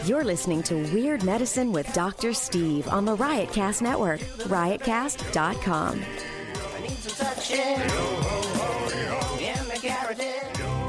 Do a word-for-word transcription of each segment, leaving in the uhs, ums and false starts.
You're listening to Weird Medicine with Doctor Steve on the Riotcast Network, riotcast dot com. I need some suction in the carotid.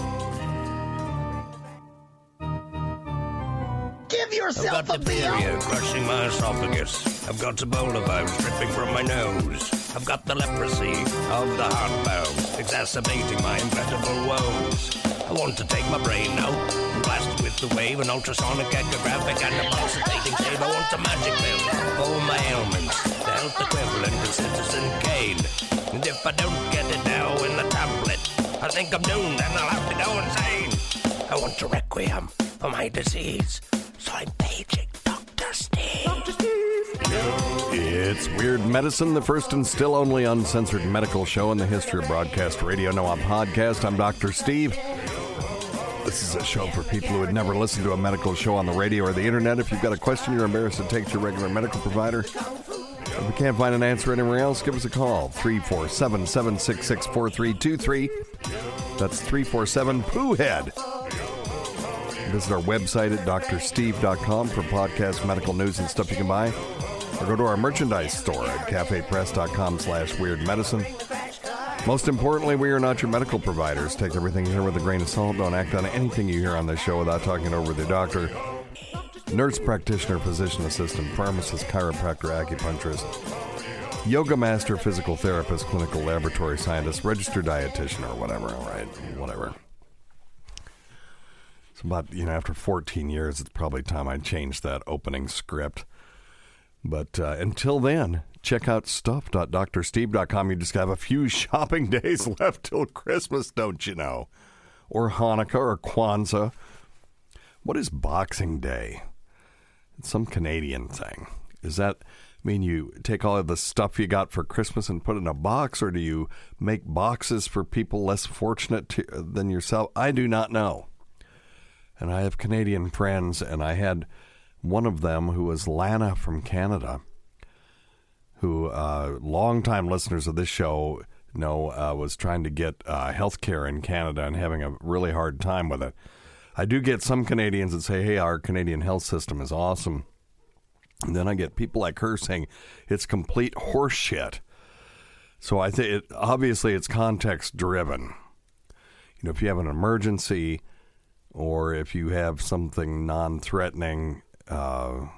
Give yourself I've got a diphtheria meal. crushing my esophagus. I've got Ebola virus dripping from my nose. I've got the leprosy of the heart valve, exacerbating my incredible woes. I want to take my brain out and blast it with the wave, an ultrasonic, echographic, and a pulsating shave. I want a magic pill for all my ailments, the health equivalent of Citizen Kane. And if I don't get it now in the tablet, I think I'm doomed and I'll have to go insane. I want a requiem for my disease, so I'm paging Doctor Steve. Doctor Steve. It's Weird Medicine, the first and still only uncensored medical show in the history of broadcast radio. No, I'm podcast. I'm Doctor Steve. This is a show for people who had never listened to a medical show on the radio or the internet. If you've got a question you're embarrassed to take to your regular medical provider, if you can't find an answer anywhere else, give us a call. three four seven, seven six six, four three two three. That's three four seven, P O O head. Visit our website at dr steve dot com for podcast, medical news, and stuff you can buy. Or go to our merchandise store at cafe press dot com slash weird medicine. Most importantly, we are not your medical providers. Take everything you hear with a grain of salt. Don't act on anything you hear on this show without talking it over with your doctor. Nurse practitioner, physician assistant, pharmacist, chiropractor, acupuncturist, yoga master, physical therapist, clinical laboratory scientist, registered dietitian, or whatever, all right? Whatever. It's about, you know, after fourteen years, it's probably time I changed that opening script. But uh, until then, check out stuff dot dr steve dot com. You just have a few shopping days left till Christmas, don't you know? Or Hanukkah or Kwanzaa. What is Boxing Day? It's some Canadian thing. Does that mean you take all of the stuff you got for Christmas and put it in a box, or do you make boxes for people less fortunate to, than yourself? I do not know. And I have Canadian friends, and I had one of them who was Lana from Canada, who uh, longtime listeners of this show know uh, was trying to get uh, health care in Canada and having a really hard time with it. I do get some Canadians that say, hey, our Canadian health system is awesome. And then I get people like her saying it's complete horse shit. So I think it, obviously it's context driven. You know, if you have an emergency or if you have something non-threatening uh,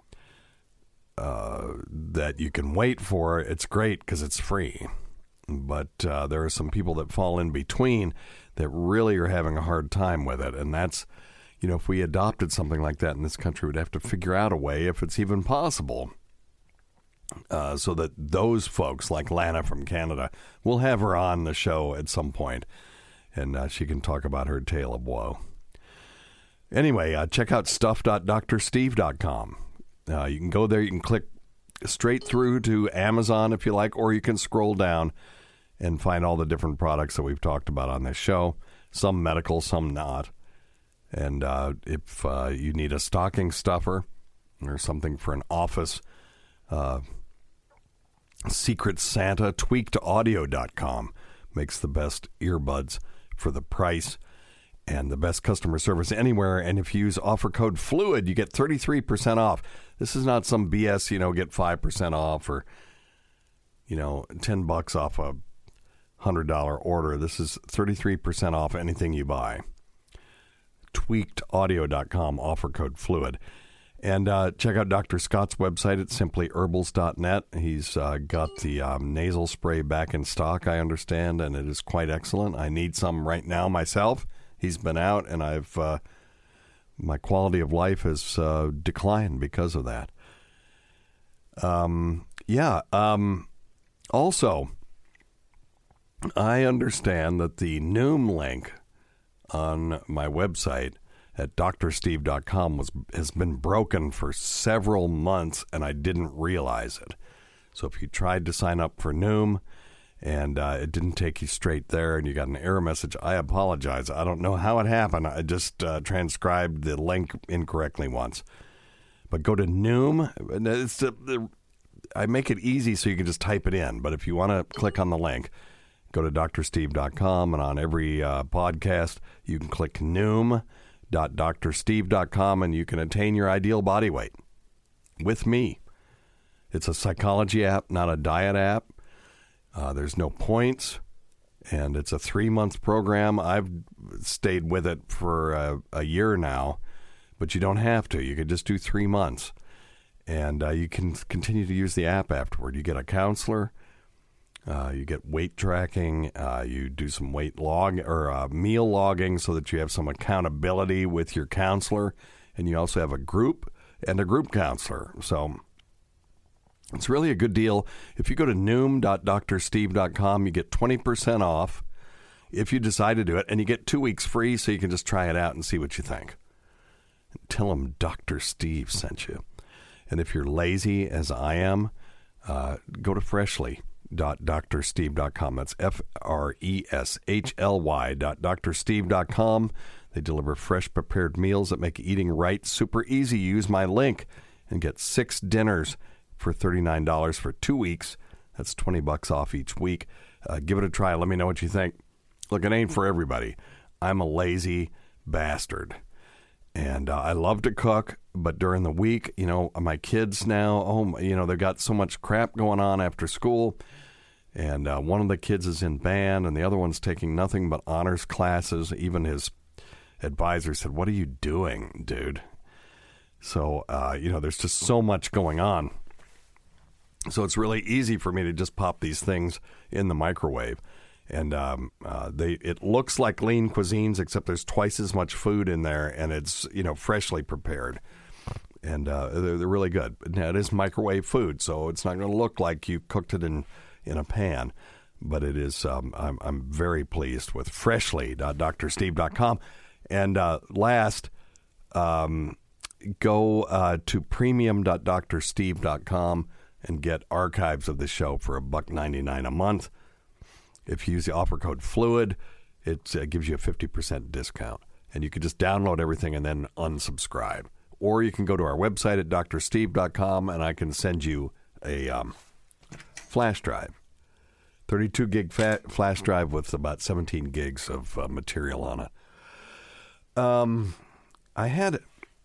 uh, that you can wait for, it's great because it's free. But uh, there are some people that fall in between that really are having a hard time with it. And that's, you know, if we adopted something like that in this country, we'd have to figure out a way, if it's even possible, uh, so that those folks like Lana from Canada, we'll have her on the show at some point, and uh, she can talk about her tale of woe. Anyway, uh, check out stuff dot dr steve dot com. Uh, you can go there. You can click straight through to Amazon if you like, or you can scroll down and find all the different products that we've talked about on this show. Some medical, some not. And uh, if uh, you need a stocking stuffer or something for an office, uh, Secret Santa, tweaked audio dot com makes the best earbuds for the price and the best customer service anywhere. And if you use offer code FLUID, you get thirty-three percent off. This is not some B S, you know, get five percent off or, you know, ten bucks off a one hundred dollars order. This is thirty-three percent off anything you buy. tweaked audio dot com, offer code FLUID. And uh, check out Doctor Scott's website at simply herbals dot net. He's uh, got the um, nasal spray back in stock, I understand, and it is quite excellent. I need some right now myself. He's been out, and I've uh, my quality of life has uh, declined because of that. Um, yeah. Um, also, I understand that the Noom link on my website at dr steve dot com was has been broken for several months, and I didn't realize it. So if you tried to sign up for Noom and uh, it didn't take you straight there and you got an error message, I apologize. I don't know how it happened. I just uh, transcribed the link incorrectly once. But go to Noom. It's the, the, I make it easy so you can just type it in. But if you want to click on the link, go to dr steve dot com, and on every uh, podcast, you can click Noom dot dr steve dot com, and you can attain your ideal body weight with me. It's a psychology app, not a diet app. Uh, there's no points, and it's a three-month program. I've stayed with it for a, a year now, but you don't have to. You could just do three months, and uh, you can continue to use the app afterward. You get a counselor. Uh, you get weight tracking. Uh, you do some weight log or uh, meal logging so that you have some accountability with your counselor, and you also have a group and a group counselor. So it's really a good deal. If you go to noom dot dr steve dot com, you get twenty percent off if you decide to do it, and you get two weeks free, so you can just try it out and see what you think. Tell them Doctor Steve sent you. And if you're lazy, as I am, uh, go to freshly dot dr steve dot com. That's F R E S H L Y dot dr steve dot com. They deliver fresh prepared meals that make eating right super easy. Use my link and get six dinners for thirty-nine dollars for two weeks. That's twenty bucks off each week. Uh, give it a try. Let me know what you think. Look, it ain't for everybody. I'm a lazy bastard. And uh, I love to cook, but during the week, you know, my kids now, oh, you know, they've got so much crap going on after school. And uh, one of the kids is in band, and the other one's taking nothing but honors classes. Even his advisor said, "What are you doing, dude?" So, uh, you know, there's just so much going on. So it's really easy for me to just pop these things in the microwave. And um, uh, they it looks like lean cuisines, except there's twice as much food in there, and it's, you know, freshly prepared. And uh, they're, they're really good. Now, it is microwave food, so it's not going to look like you cooked it in, in a pan. But it is, um, I'm, I'm very pleased with freshly dot dr steve dot com. And uh, last, um, go uh, to premium dot dr steve dot com and get archives of the show for a buck ninety-nine a month. If you use the offer code FLUID, it uh, gives you a fifty percent discount. And you can just download everything and then unsubscribe. Or you can go to our website at dr steve dot com, and I can send you a um, flash drive. thirty-two gig fa- flash drive with about seventeen gigs of uh, material on it. Um, I had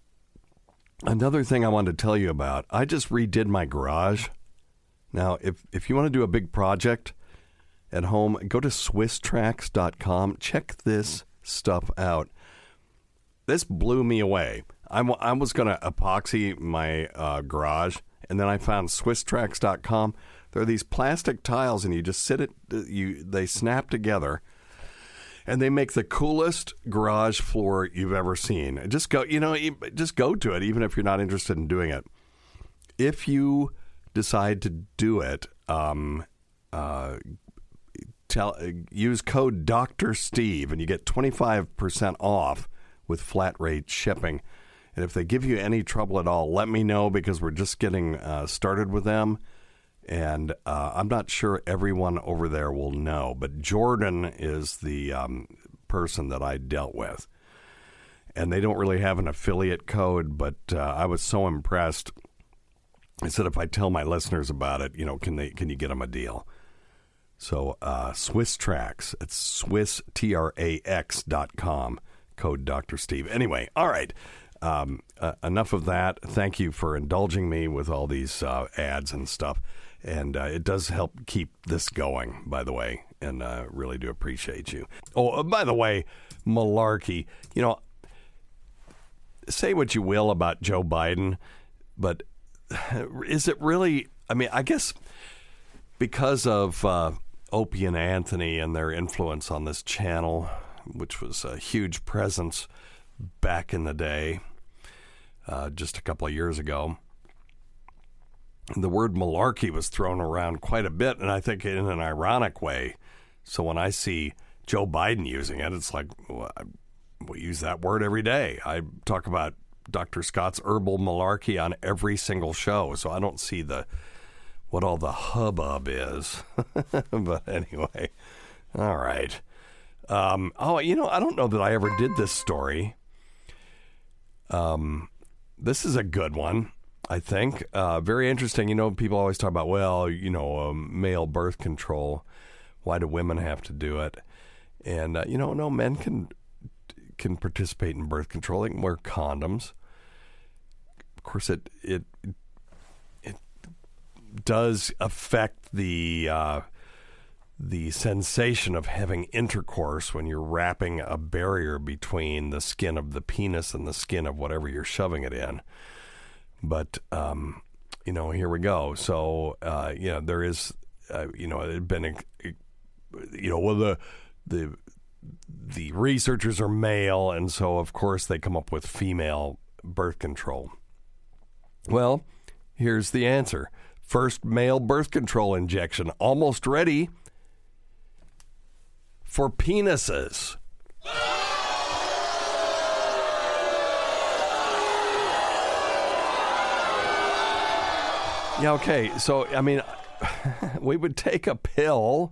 another thing I wanted to tell you about. I just redid my garage. Now, if, if you want to do a big project at home, go to swiss tracks dot com. Check this stuff out. This blew me away. I, w- I was going to epoxy my uh, garage, and then I found swiss tracks dot com. There are these plastic tiles, and you just sit it. You they snap together, and they make the coolest garage floor you've ever seen. Just go, you know, just go to it, even if you're not interested in doing it. If you decide to do it, um, uh, tell use code Doctor Steve, and you get twenty-five percent off with flat rate shipping. And if they give you any trouble at all, let me know, because we're just getting uh, started with them. And uh, I'm not sure everyone over there will know, but Jordan is the um, person that I dealt with. And they don't really have an affiliate code, but uh, I was so impressed. I said, if I tell my listeners about it, you know, can they can you get them a deal? So uh, Swiss Tracks, it's Swiss T R A X dot com, code Doctor Steve. Anyway, all right. Um, uh, enough of that. Thank you for indulging me with all these uh, ads and stuff. And uh, it does help keep this going, by the way, and uh, really do appreciate you. Oh, uh, by the way, malarkey. You know, say what you will about Joe Biden, but is it really, I mean, I guess because of uh, Opie and Anthony and their influence on this channel, which was a huge presence back in the day, uh, just a couple of years ago, the word malarkey was thrown around quite a bit, and I think in an ironic way. So when I see Joe Biden using it, it's like, well, I, we use that word every day. I talk about Doctor Scott's herbal malarkey on every single show, so I don't see the what all the hubbub is. But anyway, all right. Um, oh, you know, I don't know that I ever did this story. Um, this is a good one. I think. Uh, very interesting. You know, people always talk about, well, you know, um, male birth control. Why do women have to do it? And, uh, you know, no, men can can participate in birth control. They can wear condoms. Of course, it it it does affect the uh, the sensation of having intercourse when you're wrapping a barrier between the skin of the penis and the skin of whatever you're shoving it in. But um, you know, here we go. So uh, you know, there is uh, you know, it had been you know, well the the the researchers are male, and so of course they come up with female birth control. Well, here's the answer. First male birth control injection almost ready for penises. Yeah, okay. So, I mean, we would take a pill.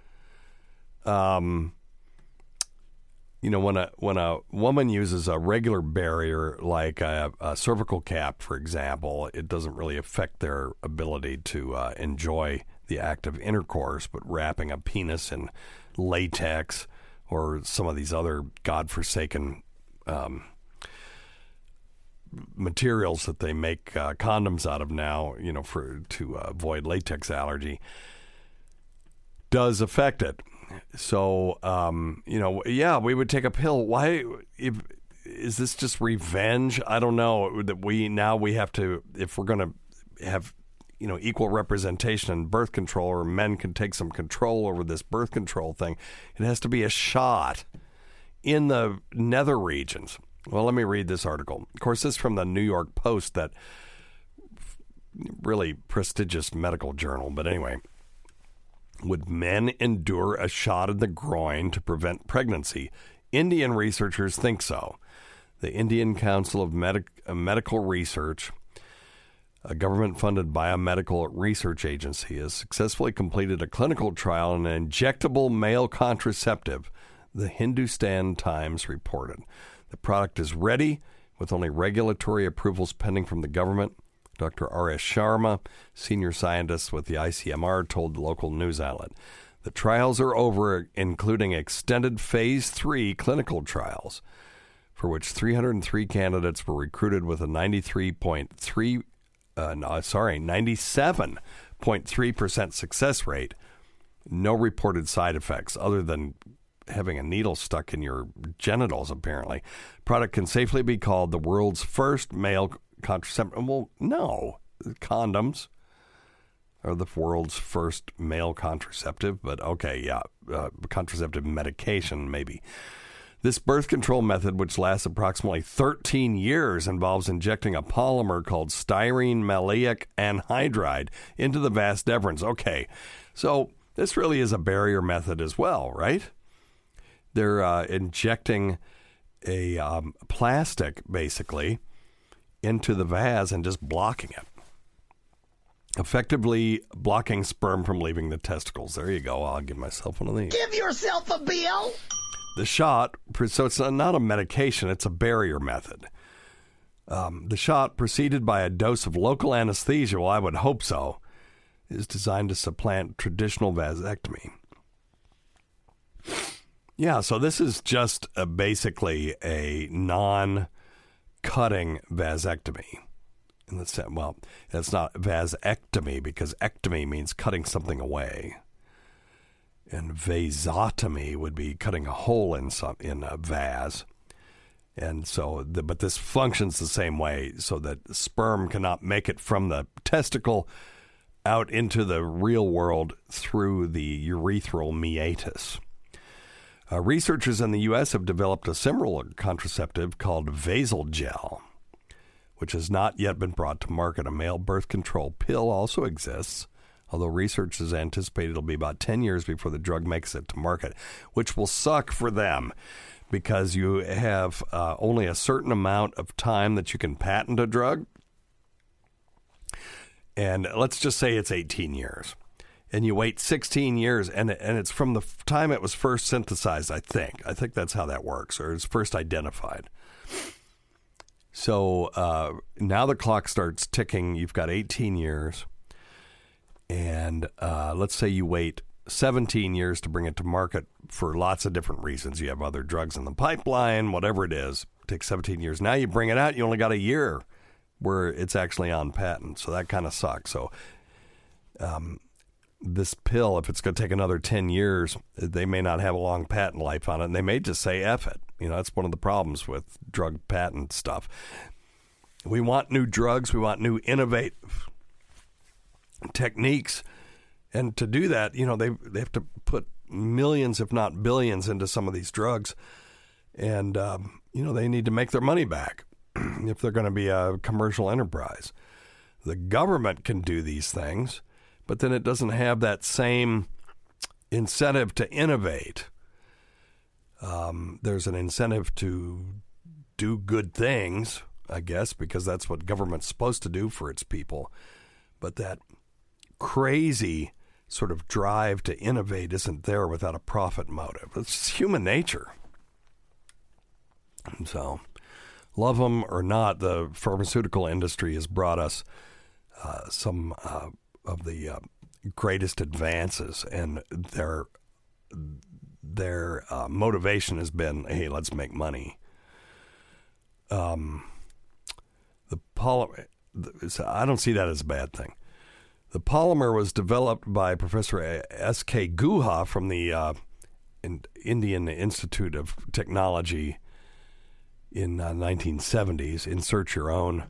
Um, you know, when a when a woman uses a regular barrier like a, a cervical cap, for example, it doesn't really affect their ability to uh, enjoy the act of intercourse. But wrapping a penis in latex or some of these other godforsaken um, materials that they make uh, condoms out of now, you know, for to uh, avoid latex allergy, does affect it. So, um, you know, yeah, we would take a pill. Why? If, is this just revenge? I don't know. That we now we have to, if we're going to have, you know, equal representation in birth control, or men can take some control over this birth control thing, it has to be a shot in the nether regions. Well, let me read this article. Of course, this is from the New York Post, that really prestigious medical journal. But anyway, would men endure a shot in the groin to prevent pregnancy? Indian researchers think so. The Indian Council of Medi- uh, Medical Research, a government-funded biomedical research agency, has successfully completed a clinical trial on an injectable male contraceptive, the Hindustan Times reported. The product is ready, with only regulatory approvals pending from the government. Doctor R S Sharma, senior scientist with the I C M R, told the local news outlet. The trials are over, including extended phase three clinical trials, for which three hundred three candidates were recruited with a ninety-three point three, uh, no, sorry, ninety-seven point three percent success rate. No reported side effects other than having a needle stuck in your genitals, apparently. Product can safely be called the world's first male contraceptive. Well, no. Condoms are the world's first male contraceptive, but okay, yeah, uh, contraceptive medication, maybe. This birth control method, which lasts approximately thirteen years, involves injecting a polymer called styrene maleic anhydride into the vas deferens. Okay, so this really is a barrier method as well, right? They're uh, injecting a um, plastic, basically, into the vas and just blocking it, effectively blocking sperm from leaving the testicles. There you go. I'll give myself one of these. Give yourself a bill. The shot, so it's not a medication, it's a barrier method. Um, the shot, preceded by a dose of local anesthesia, well, I would hope so, is designed to supplant traditional vasectomy. Yeah, so this is just a, basically a non-cutting vasectomy. And that's, well, that's not vasectomy, because ectomy means cutting something away. And vasotomy would be cutting a hole in some in a vase. And so, the, but this functions the same way, so that sperm cannot make it from the testicle out into the real world through the urethral meatus. Uh, researchers in the U S have developed a similar contraceptive called Vasalgel, which has not yet been brought to market. A male birth control pill also exists, although researchers anticipate it'll be about ten years before the drug makes it to market, which will suck for them, because you have uh, only a certain amount of time that you can patent a drug. And let's just say it's eighteen years. And you wait sixteen years, and and it's from the time it was first synthesized, I think. I think that's how that works, or it's first identified. So uh, now the clock starts ticking. You've got eighteen years. And uh, let's say you wait seventeen years to bring it to market for lots of different reasons. You have other drugs in the pipeline, whatever it is. It takes seventeen years. Now you bring it out, you only got a year where it's actually on patent. So that kind of sucks. So um, this pill, if it's going to take another ten years, they may not have a long patent life on it. And they may just say, F it. You know, that's one of the problems with drug patent stuff. We want new drugs. We want new innovative techniques. And to do that, you know, they they have to put millions, if not billions, into some of these drugs. And, um, you know, they need to make their money back if they're going to be a commercial enterprise. The government can do these things, but then it doesn't have that same incentive to innovate. Um, there's an incentive to do good things, I guess, because that's what government's supposed to do for its people. But that crazy sort of drive to innovate isn't there without a profit motive. It's just human nature. And so, love them or not, the pharmaceutical industry has brought us uh, some uh, of the uh, greatest advances, and their their uh, motivation has been, hey, let's make money. Um, the polymer, I don't see that as a bad thing. The polymer was developed by Professor S K Guha from the uh, Indian Institute of Technology in uh, nineteen seventies. Insert your own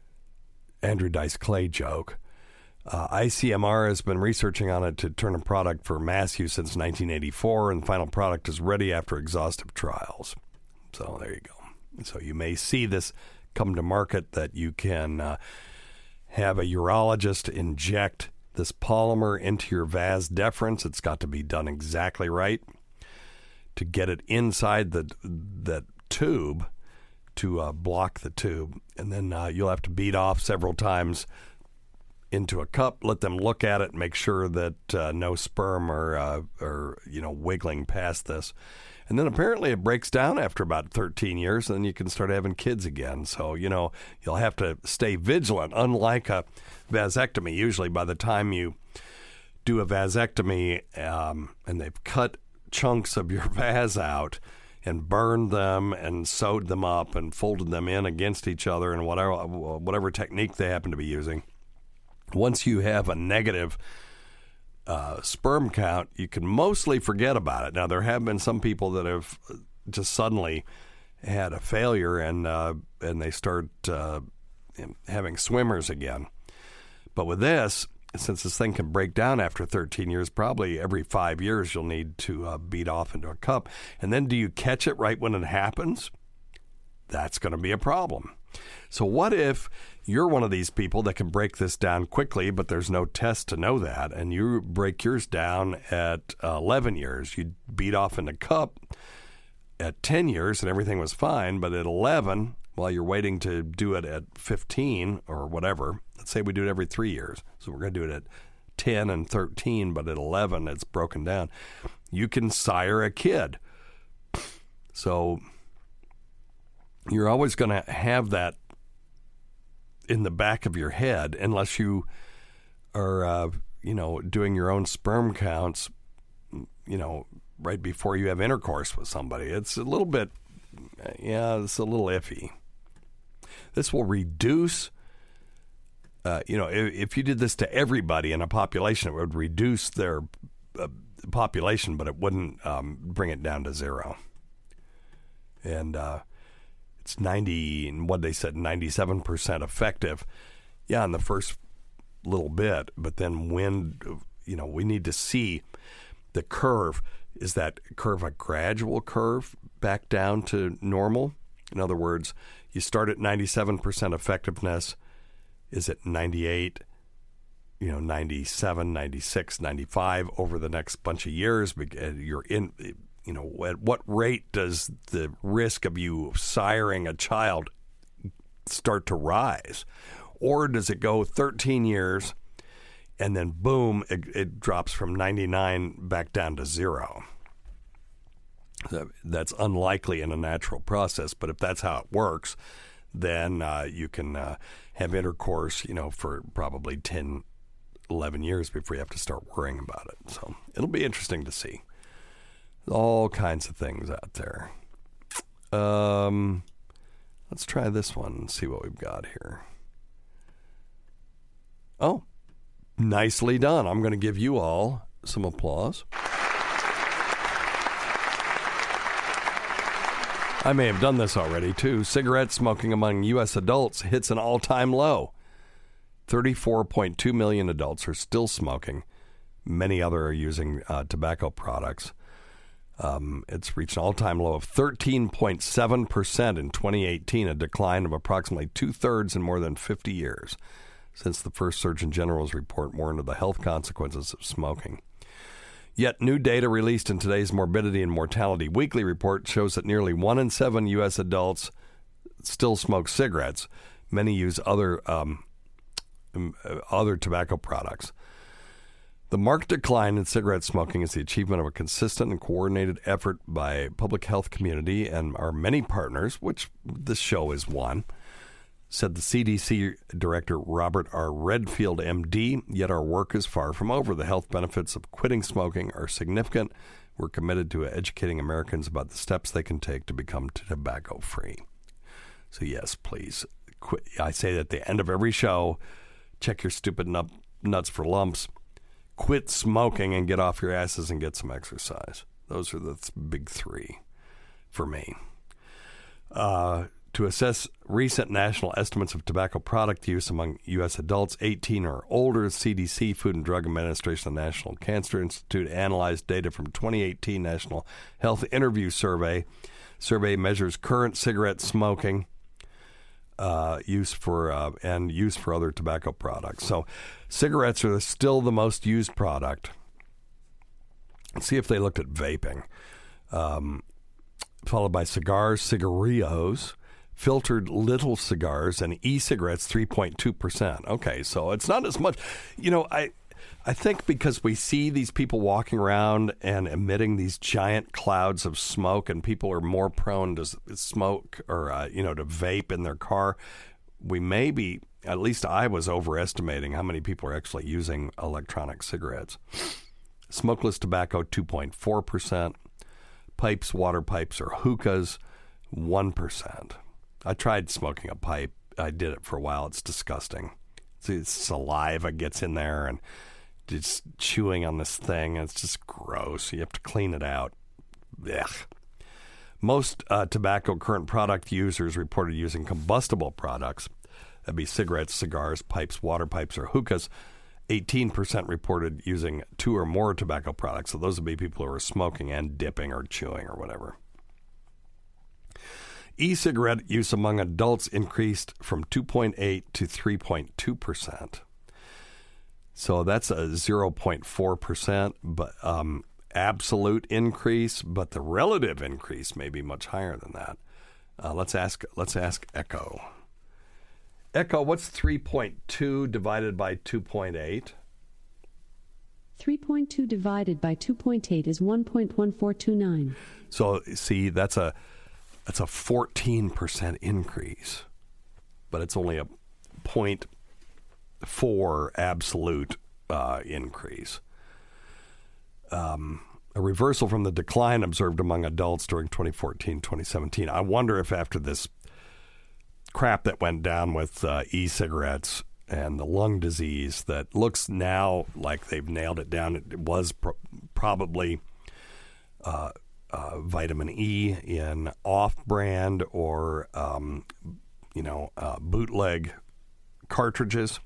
Andrew Dice Clay joke. Uh, I C M R has been researching on it to turn a product for mass use since nineteen eighty-four, and the final product is ready after exhaustive trials. So there you go. So you may see this come to market, that you can uh, have a urologist inject this polymer into your vas deferens. It's got to be done exactly right to get it inside the that tube to uh, block the tube. And then uh, you'll have to beat off several times into a cup, let them look at it, make sure that uh, no sperm are, uh, are, you know, wiggling past this. And then apparently it breaks down after about thirteen years, and then you can start having kids again. So, you know, you'll have to stay vigilant. Unlike a vasectomy, usually by the time you do a vasectomy um, and they've cut chunks of your vas out and burned them and sewed them up and folded them in against each other and whatever whatever technique they happen to be using, once you have a negative Uh, sperm count, you can mostly forget about it. Now, there have been some people that have just suddenly had a failure and uh, and they start uh, having swimmers again. But with this, since this thing can break down after thirteen years, probably every five years you'll need to uh, beat off into a cup. And then do you catch it right when it happens? That's going to be a problem. So what if you're one of these people that can break this down quickly, but there's no test to know that, and you break yours down at uh, eleven years. You beat off in a cup at ten years, and everything was fine, but at eleven, while you're waiting to do it at fifteen or whatever, let's say we do it every three years. So we're going to do it at ten and thirteen, but at eleven, it's broken down. You can sire a kid. So you're always going to have that in the back of your head, unless you are, uh, you know, doing your own sperm counts, you know, right before you have intercourse with somebody. It's a little bit, yeah, it's a little iffy. This will reduce, uh, you know, if, if you did this to everybody in a population, it would reduce their uh, population, but it wouldn't um, bring it down to zero. And, uh, it's ninety, what they said, ninety-seven percent effective. Yeah, in the first little bit, but then when, you know, we need to see the curve. Is that curve a gradual curve back down to normal? In other words, you start at ninety-seven percent effectiveness. Is it ninety-eight, you know, ninety-seven, ninety-six, ninety-five over the next bunch of years? You're in... You know, at what rate does the risk of you siring a child start to rise? Or does it go thirteen years and then boom, it, it drops from ninety-nine back down to zero? That's unlikely in a natural process, but if that's how it works, then uh, you can uh, have intercourse, you know, for probably ten eleven years before you have to start worrying about it. So it'll be interesting to see. All kinds of things out there. Um, let's try this one and see what we've got here. Oh, nicely done. I'm going to give you all some applause. I may have done this already, too. Cigarette smoking among U S adults hits an all-time low. thirty-four point two million adults are still smoking. Many other are using uh, tobacco products. Um, it's reached an all-time low of thirteen point seven percent in twenty eighteen, a decline of approximately two-thirds in more than fifty years since the first Surgeon General's report warned of the health consequences of smoking. Yet new data released in today's Morbidity and Mortality Weekly report shows that nearly one in seven U S adults still smoke cigarettes. Many use other um, other tobacco products. The marked decline in cigarette smoking is the achievement of a consistent and coordinated effort by public health community and our many partners, which this show is one, said the C D C Director Robert R. Redfield, M D, yet our work is far from over. The health benefits of quitting smoking are significant. We're committed to educating Americans about the steps they can take to become tobacco-free. So yes, please, quit. I say that at the end of every show, check your stupid nut, nuts for lumps. Quit smoking and get off your asses and get some exercise. Those are the th- big three for me. Uh, to assess recent national estimates of tobacco product use among U S adults eighteen or older, C D C, Food and Drug Administration, the National Cancer Institute analyzed data from twenty eighteen National Health Interview Survey. Survey measures current cigarette smoking Uh, use for uh, and use for other tobacco products. So, cigarettes are still the most used product. Let's see if they looked at vaping, um, followed by cigars, cigarillos, filtered little cigars, and e-cigarettes. three point two percent. Okay, so it's not as much. You know, I. I think because we see these people walking around and emitting these giant clouds of smoke, and people are more prone to smoke or, uh, you know, to vape in their car, we may be, at least I was overestimating how many people are actually using electronic cigarettes. Smokeless tobacco, two point four percent. Pipes, water pipes, or hookahs, one percent. I tried smoking a pipe. I did it for a while. It's disgusting. See, saliva gets in there and just chewing on this thing. It's just gross. You have to clean it out. Ugh. Most uh, tobacco current product users reported using combustible products. That'd be cigarettes, cigars, pipes, water pipes, or hookahs. eighteen percent reported using two or more tobacco products. So those would be people who are smoking and dipping or chewing or whatever. E-cigarette use among adults increased from two point eight to three point two percent. So that's a zero point four percent but um, absolute increase, but the relative increase may be much higher than that. Uh, let's ask let's ask Echo. Echo, what's three point two divided by two point eight? three point two divided by two point eight is one point one four two nine. So see, that's a that's a fourteen percent increase, but it's only a point four absolute uh, increase. Um, a reversal from the decline observed among adults during twenty fourteen twenty seventeen. I wonder if after this crap that went down with uh, e-cigarettes and the lung disease, that looks now like they've nailed it down. It was pro- probably uh, uh, vitamin E in off-brand or, um, you know, uh, bootleg cartridges.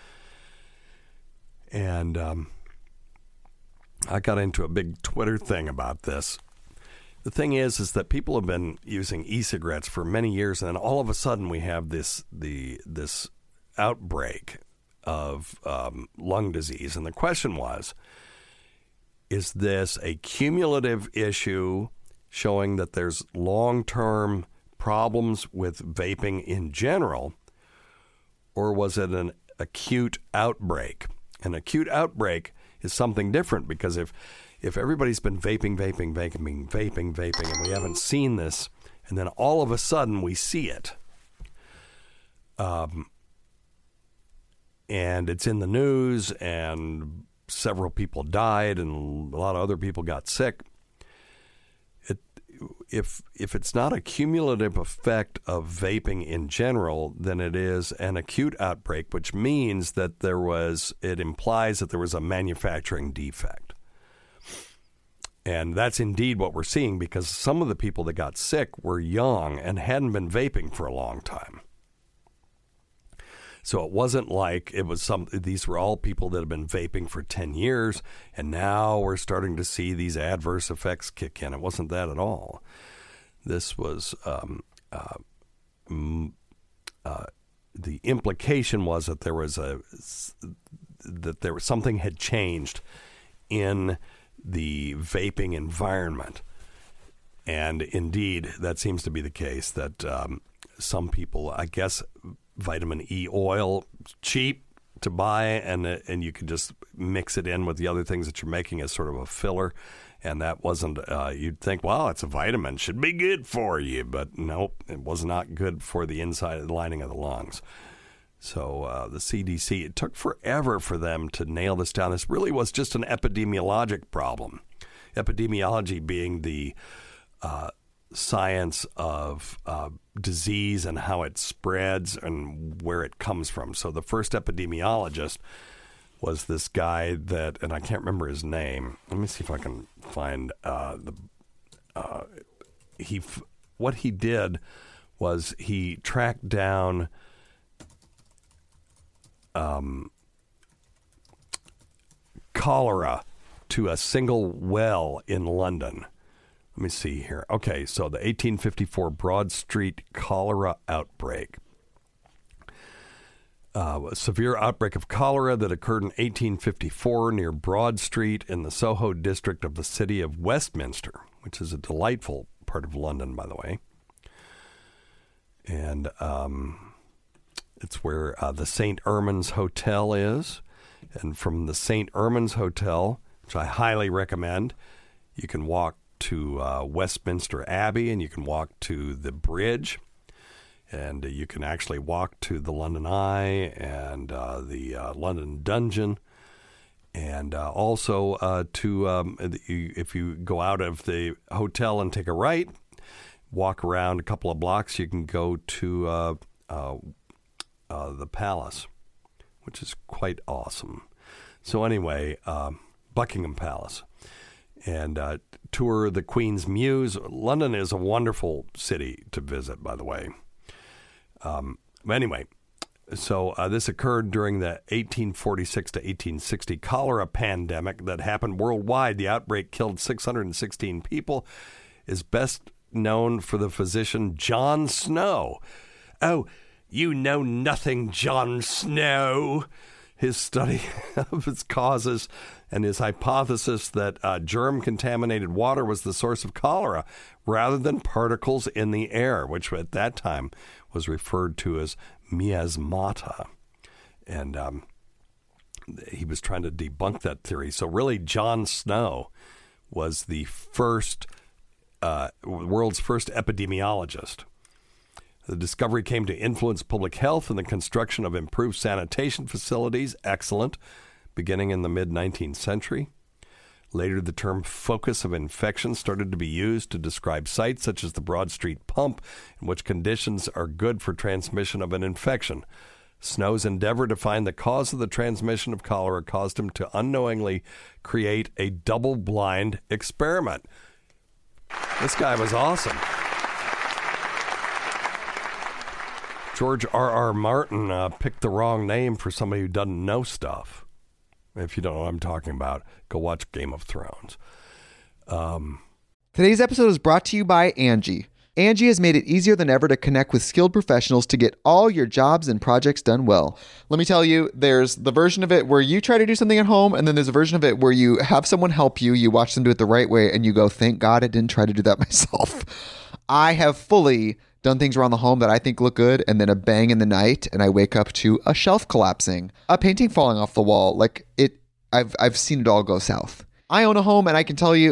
And um, I got into a big Twitter thing about this. The thing is, is that people have been using e-cigarettes for many years, and then all of a sudden we have this the this outbreak of um, lung disease. And the question was, is this a cumulative issue showing that there's long-term problems with vaping in general, or was it an acute outbreak? An acute outbreak is something different, because if if everybody's been vaping, vaping, vaping, vaping, vaping, and we haven't seen this, and then all of a sudden we see it, um, and it's in the news, and several people died, and a lot of other people got sick. It, if if it's not a cumulative effect of vaping in general, then it is an acute outbreak, which means that there was, it implies that there was a manufacturing defect. And that's indeed what we're seeing, because some of the people that got sick were young and hadn't been vaping for a long time. So it wasn't like it was some, these were all people that have been vaping for ten years, and now we're starting to see these adverse effects kick in. It wasn't that at all. This was, um, uh, uh, the implication was that there was a, that there was something had changed in the vaping environment. And indeed, that seems to be the case, that um, some people, I guess, vitamin E oil, cheap to buy, and and you can just mix it in with the other things that you're making as sort of a filler. And that wasn't, uh, you'd think, well, it's a vitamin, should be good for you. But nope, it was not good for the inside of the lining of the lungs. So uh, the C D C, it took forever for them to nail this down. This really was just an epidemiologic problem. Epidemiology being the uh, science of uh, disease and how it spreads and where it comes from. So the first epidemiologist was this guy that, and I can't remember his name. Let me see if I can find uh, the. Uh, he what he did was he tracked down. Um, cholera to a single well in London. Let me see here. Okay, so the eighteen fifty-four Broad Street cholera outbreak. Uh, a severe outbreak of cholera that occurred in eighteen fifty-four near Broad Street in the Soho district of the city of Westminster, which is a delightful part of London, by the way. And um, it's where uh, the Saint Ermines Hotel is. And from the Saint Ermines Hotel, which I highly recommend, you can walk to uh, Westminster Abbey, and you can walk to the bridge, and uh, you can actually walk to the London Eye and uh, the uh, London Dungeon, and uh, also uh, to um, if you go out of the hotel and take a right, walk around a couple of blocks, you can go to uh, uh, uh, the Palace, which is quite awesome. So anyway, uh, Buckingham Palace. And uh, tour the Queen's Mews. London is a wonderful city to visit, by the way. Um, anyway, so uh, this occurred during the eighteen forty-six to eighteen sixty cholera pandemic that happened worldwide. The outbreak killed six hundred sixteen people. Is best known for the physician John Snow. Oh, you know nothing, John Snow. His study of its causes and his hypothesis that uh, germ-contaminated water was the source of cholera rather than particles in the air, which at that time was referred to as miasmata. And um, he was trying to debunk that theory. So really, John Snow was the first, uh, world's first epidemiologist. The discovery came to influence public health and the construction of improved sanitation facilities, excellent, beginning in the mid-nineteenth century. Later, the term focus of infection started to be used to describe sites such as the Broad Street pump, in which conditions are good for transmission of an infection. Snow's endeavor to find the cause of the transmission of cholera caused him to unknowingly create a double-blind experiment. This guy was awesome. George R. R. Martin uh, picked the wrong name for somebody who doesn't know stuff. If you don't know what I'm talking about, go watch Game of Thrones. Um, Today's episode is brought to you by Angie. Angie has made it easier than ever to connect with skilled professionals to get all your jobs and projects done well. Let me tell you, there's the version of it where you try to do something at home, and then there's a version of it where you have someone help you, you watch them do it the right way, and you go, thank God I didn't try to do that myself. I have fully done things around the home that I think look good, and then a bang in the night, and I wake up to a shelf collapsing, a painting falling off the wall. Like it, I've I've seen it all go south. I own a home, and I can tell you,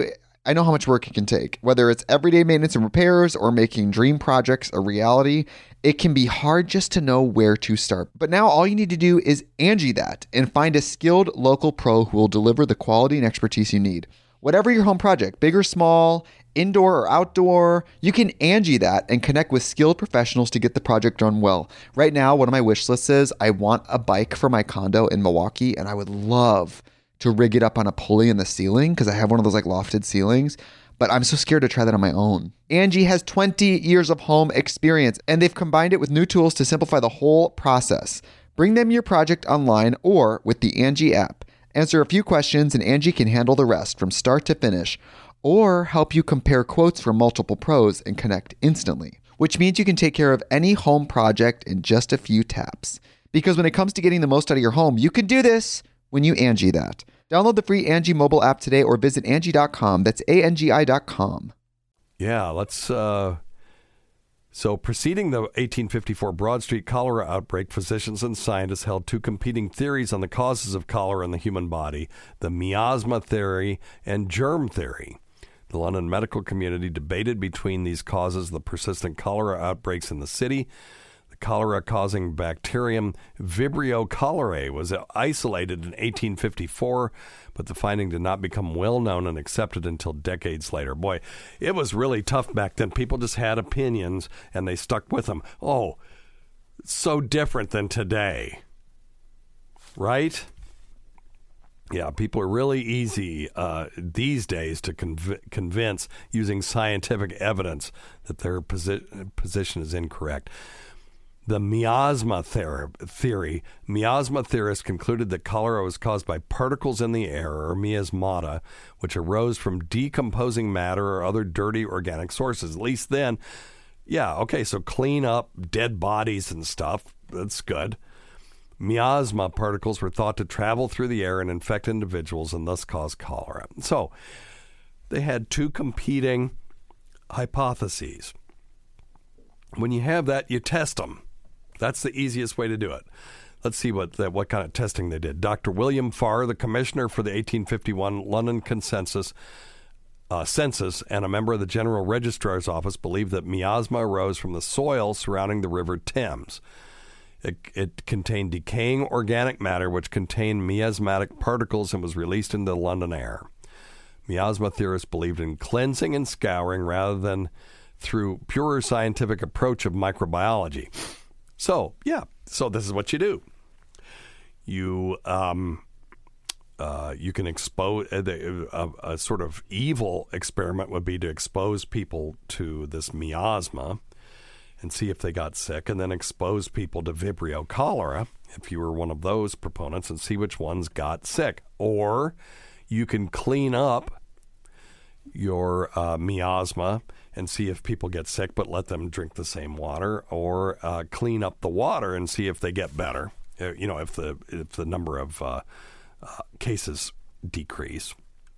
I know how much work it can take. Whether it's everyday maintenance and repairs or making dream projects a reality, it can be hard just to know where to start. But now all you need to do is Angie that and find a skilled local pro who will deliver the quality and expertise you need. Whatever your home project, big or small, indoor or outdoor, you can Angie that and connect with skilled professionals to get the project done well. Right now, one of my wish lists is I want a bike for my condo in Milwaukee, and I would love to rig it up on a pulley in the ceiling because I have one of those like lofted ceilings, but I'm so scared to try that on my own. Angie has twenty years of home experience, and they've combined it with new tools to simplify the whole process. Bring them your project online or with the Angie app. Answer a few questions and Angie can handle the rest from start to finish, or help you compare quotes from multiple pros and connect instantly, which means you can take care of any home project in just a few taps. Because when it comes to getting the most out of your home, you can do this when you Angie that. Download the free Angie mobile app today or visit Angie dot com. That's A N G I dot com. Yeah, let's... Uh, so preceding the eighteen fifty-four Broad Street cholera outbreak, physicians and scientists held two competing theories on the causes of cholera in the human body, the miasma theory and germ theory. The London medical community debated between these causes the persistent cholera outbreaks in the city. The cholera-causing bacterium Vibrio cholerae was isolated in eighteen fifty-four, but the finding did not become well-known and accepted until decades later. Boy, it was really tough back then. People just had opinions, and they stuck with them. Oh, so different than today, right? Yeah, people are really easy uh, these days to conv- convince using scientific evidence that their posi- position is incorrect. The miasma ther- theory, miasma theorists concluded that cholera was caused by particles in the air, or miasmata, which arose from decomposing matter or other dirty organic sources. At least then, yeah, okay, so clean up dead bodies and stuff. That's good. Miasma particles were thought to travel through the air and infect individuals and thus cause cholera. So they had two competing hypotheses. When you have that, you test them. That's the easiest way to do it. Let's see what the, what kind of testing they did. Doctor William Farr, the commissioner for the eighteen fifty-one London Consensus uh, Census and a member of the General Registrar's Office, believed that miasma arose from the soil surrounding the River Thames. It, it contained decaying organic matter which contained miasmatic particles and was released into the London air. Miasma theorists believed in cleansing and scouring rather than through purer scientific approach of microbiology. So, yeah, so this is what you do. You um, uh, you can expose, uh, a, a sort of evil experiment would be to expose people to this miasma and see if they got sick, and then expose people to Vibrio cholera, if you were one of those proponents, and see which ones got sick. Or you can clean up your uh, miasma and see if people get sick, but let them drink the same water, or uh, clean up the water and see if they get better. Uh, you know, if the if the number of uh, uh, cases decrease.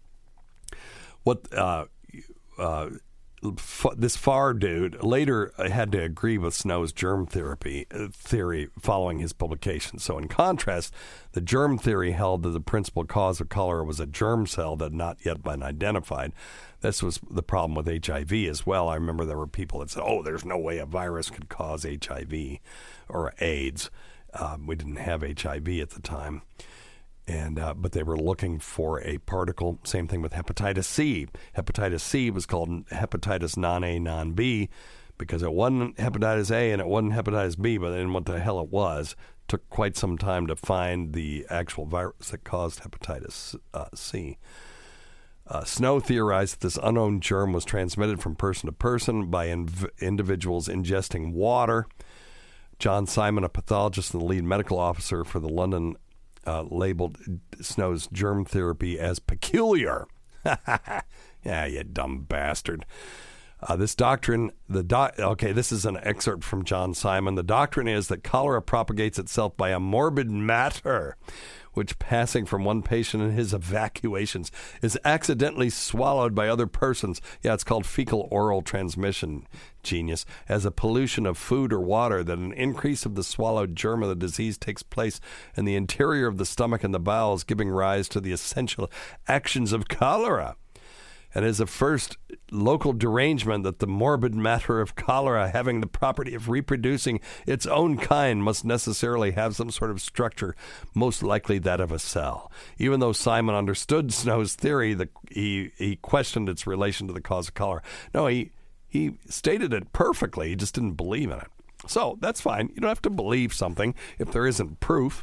What uh, uh, f- this Farr dude later had to agree with Snow's germ therapy uh, theory following his publication. So, in contrast, the germ theory held that the principal cause of cholera was a germ cell that had not yet been identified. This was the problem with H I V as well. I remember there were people that said, oh, there's no way a virus could cause H I V or AIDS. Um, we didn't have H I V at the time. and uh, but they were looking for a particle. Same thing with hepatitis C. Hepatitis C was called hepatitis non-A, non-B because it wasn't hepatitis A and it wasn't hepatitis B, but they didn't know what the hell it was. It took quite some time to find the actual virus that caused hepatitis uh, C. Uh, Snow theorized that this unknown germ was transmitted from person to person by inv- individuals ingesting water. John Simon, a pathologist and the lead medical officer for the London, uh, labeled Snow's germ therapy as peculiar. Yeah, you dumb bastard. Uh, this doctrine, the doc, okay, this is an excerpt from John Simon. The doctrine is that cholera propagates itself by a morbid matter, which passing from one patient in his evacuations is accidentally swallowed by other persons. Yeah, it's called fecal oral transmission, genius. As a pollution of food or water, that an increase of the swallowed germ of the disease takes place in the interior of the stomach and the bowels, giving rise to the essential actions of cholera. and is a first local derangement that the morbid matter of cholera, having the property of reproducing its own kind, must necessarily have some sort of structure, most likely that of a cell. Even though Simon understood Snow's theory, the, he, he questioned its relation to the cause of cholera. No, he, he stated it perfectly. He just didn't believe in it. So that's fine. You don't have to believe something if there isn't proof.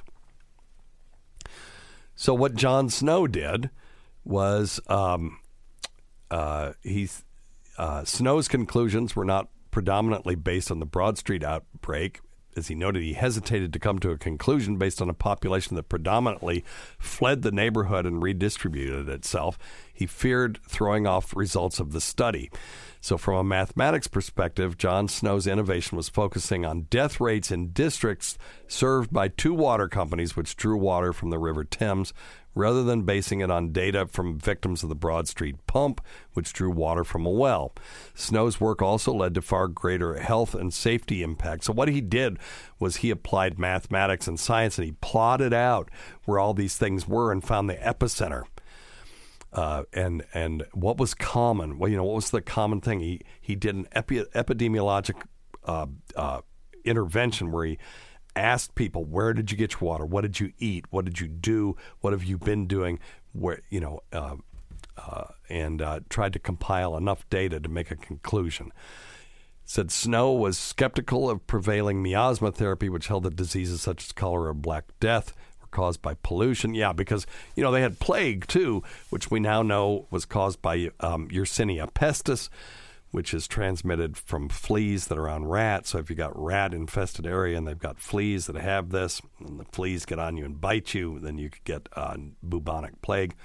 So what John Snow did was um, uh, he, uh, Snow's conclusions were not predominantly based on the Broad Street outbreak. As he noted, he hesitated to come to a conclusion based on a population that predominantly fled the neighborhood and redistributed itself. He feared throwing off results of the study. So from a mathematics perspective, John Snow's innovation was focusing on death rates in districts served by two water companies which drew water from the River Thames, rather than basing it on data from victims of the Broad Street pump, which drew water from a well. Snow's work also led to far greater health and safety impacts. So what he did was he applied mathematics and science, and he plotted out where all these things were and found the epicenter. Uh, and and what was common? Well, you know, what was the common thing? He he did an epi- epidemiologic uh, uh, intervention where he asked people, where did you get your water? What did you eat? What did you do? What have you been doing? Where you know, uh, uh, and uh, tried to compile enough data to make a conclusion. Said Snow was skeptical of prevailing miasma therapy, which held that diseases such as cholera or Black Death caused by pollution. Yeah, because, you know, they had plague, too, which we now know was caused by um, Yersinia pestis, which is transmitted from fleas that are on rats. So if you got rat-infested area and they've got fleas that have this, and the fleas get on you and bite you, then you could get uh, bubonic plague.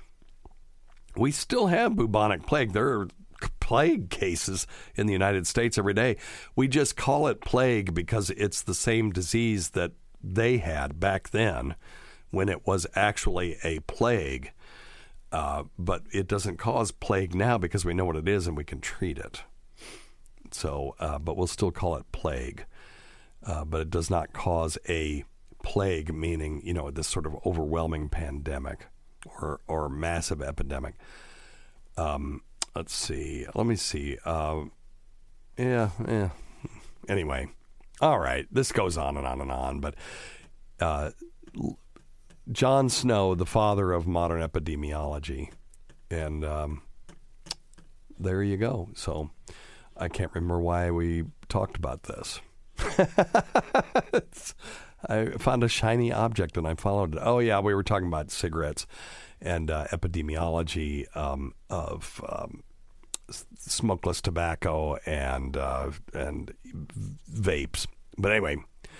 We still have bubonic plague. There are plague cases in the United States every day. We just call it plague because it's the same disease that they had back then when it was actually a plague. Uh, but it doesn't cause plague now because we know what it is and we can treat it. So, uh, but we'll still call it plague. Uh, but it does not cause a plague, meaning, you know, this sort of overwhelming pandemic or, or massive epidemic. Um, let's see. Let me see. Uh, yeah, yeah. Anyway. All right, this goes on and on and on, but uh, John Snow, the father of modern epidemiology, and um, there you go. So I can't remember why we talked about this. I found a shiny object and I followed it. Oh, yeah, we were talking about cigarettes and uh, epidemiology um, of um, smokeless tobacco and uh, and vapes. But anyway,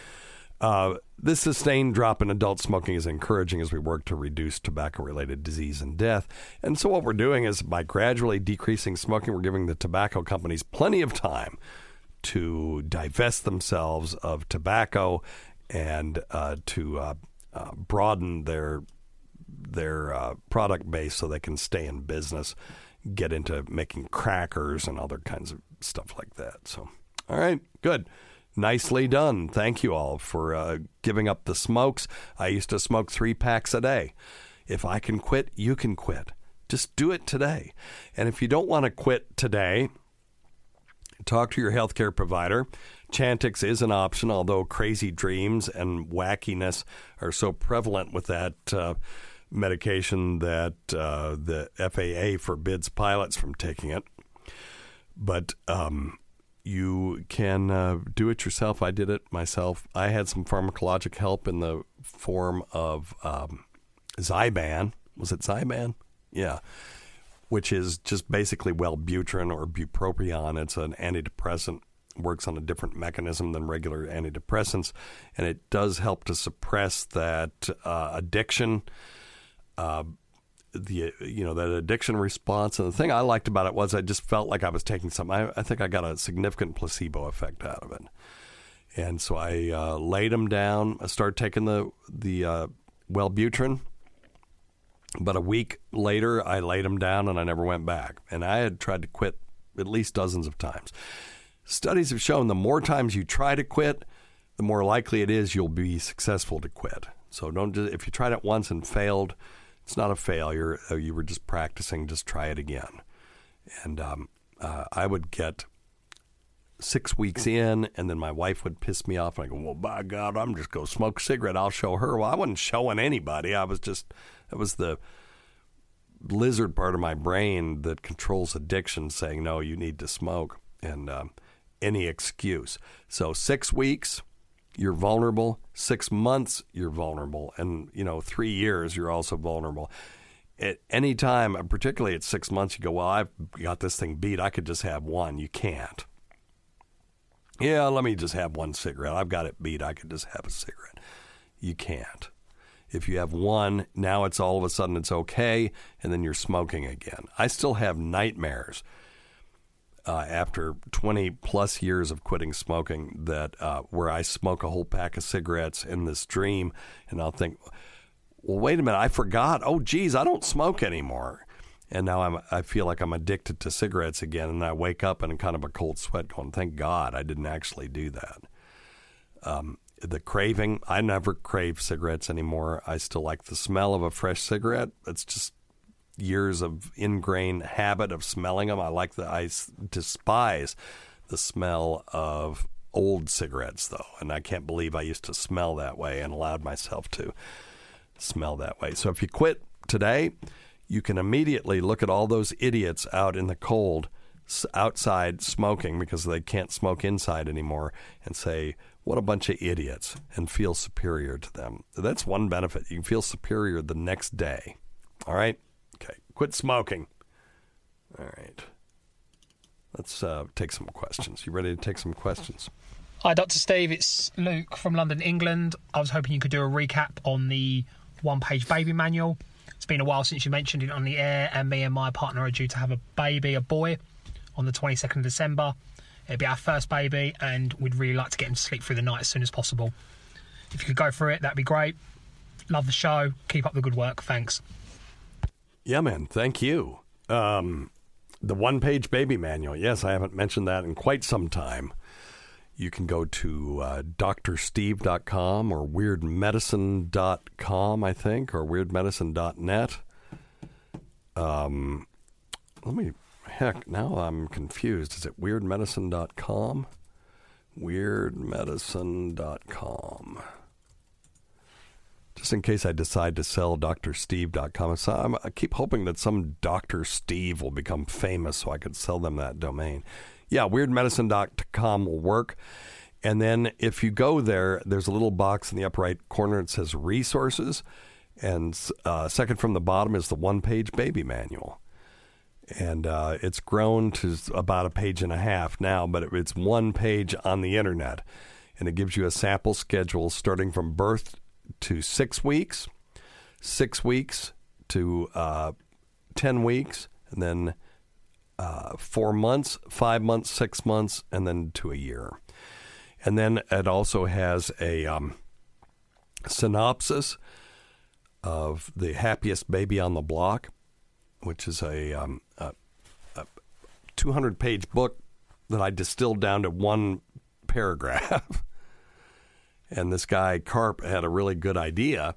uh, this sustained drop in adult smoking is encouraging as we work to reduce tobacco-related disease and death. And so what we're doing is by gradually decreasing smoking, we're giving the tobacco companies plenty of time to divest themselves of tobacco and uh, to uh, uh, broaden their their uh, product base so they can stay in business, get into making crackers and other kinds of stuff like that. So, all right, good. Nicely done. Thank you all for uh, giving up the smokes. I used to smoke three packs a day. If I can quit, you can quit. Just do it today. And if you don't want to quit today, talk to your healthcare provider. Chantix is an option, although crazy dreams and wackiness are so prevalent with that uh, medication that uh, the F A A forbids pilots from taking it. But um, you can uh, do it yourself. I did it myself. I had some pharmacologic help in the form of um, Zyban. Was it Zyban? Yeah. Which is just basically Wellbutrin or bupropion. It's an antidepressant. Works on a different mechanism than regular antidepressants. And it does help to suppress that uh, addiction Uh, the you know that addiction response. And the thing I liked about it was I just felt like I was taking something. I, I think I got a significant placebo effect out of it. And so I uh, laid them down. I started taking the the uh, Wellbutrin. But a week later, I laid them down and I never went back. And I had tried to quit at least dozens of times. Studies have shown the more times you try to quit, the more likely it is you'll be successful to quit. So don't just, if you tried it once and failed, it's not a failure. You were just practicing. Just try it again. And um, uh, I would get six weeks in, and then my wife would piss me off. And I go, well, by God, I'm just going to smoke a cigarette. I'll show her. Well, I wasn't showing anybody. I was just, it was the lizard part of my brain that controls addiction saying, no, you need to smoke. And um, any excuse. So six weeks, you're vulnerable. Six months, you're vulnerable. And, you know, three years, you're also vulnerable. At any time, particularly at six months, you go, well, I've got this thing beat. I could just have one. You can't. Yeah, let me just have one cigarette. I've got it beat. I could just have a cigarette. You can't. If you have one, now it's all of a sudden it's okay, and then you're smoking again. I still have nightmares uh, after twenty plus years of quitting smoking that uh, where I smoke a whole pack of cigarettes in this dream, and I'll think, well, wait a minute, I forgot. Oh, geez, I don't smoke anymore. And now I'm, I feel like I'm addicted to cigarettes again, and I wake up in kind of a cold sweat going, thank God I didn't actually do that. Um, the craving, I never crave cigarettes anymore. I still like the smell of a fresh cigarette. It's just years of ingrained habit of smelling them. I like the, I despise the smell of old cigarettes, though, and I can't believe I used to smell that way and allowed myself to smell that way. So if you quit today, you can immediately look at all those idiots out in the cold outside smoking because they can't smoke inside anymore and say, what a bunch of idiots, and feel superior to them. That's one benefit. You can feel superior the next day. All right? Okay. Quit smoking. All right. Let's uh, take some questions. You ready to take some questions? Hi, Doctor Steve. It's Luke from London, England. I was hoping you could do a recap on the one-page baby manual. It's been a while since you mentioned it on the air, and me and my partner are due to have a baby, a boy, on the twenty-second of December. It'll be our first baby, and we'd really like to get him to sleep through the night as soon as possible. If you could go through it, that'd be great. Love the show. Keep up the good work. Thanks. Yeah, man. Thank you. Um, the one-page baby manual. Yes, I haven't mentioned that in quite some time. You can go to uh, D R steve dot com or weird medicine dot com, I think, or weird medicine dot net. Um, let me, heck, now I'm confused. Is it weird medicine dot com? weird medicine dot com. Just in case I decide to sell D R steve dot com. So I'm, I keep hoping that some Doctor Steve will become famous so I could sell them that domain. Yeah, weird medicine dot com will work. And then if you go there, there's a little box in the upper right corner. It says resources. And uh, second from the bottom is the one-page baby manual. And uh, it's grown to about a page and a half now, but it's one page on the internet. And it gives you a sample schedule starting from birth to six weeks, six weeks to uh, ten weeks, and then Uh, four months, five months, six months, and then to a year. And then it also has a um, synopsis of The Happiest Baby on the Block, which is a, um, a, a two hundred page book that I distilled down to one paragraph. And this guy, Karp, had a really good idea.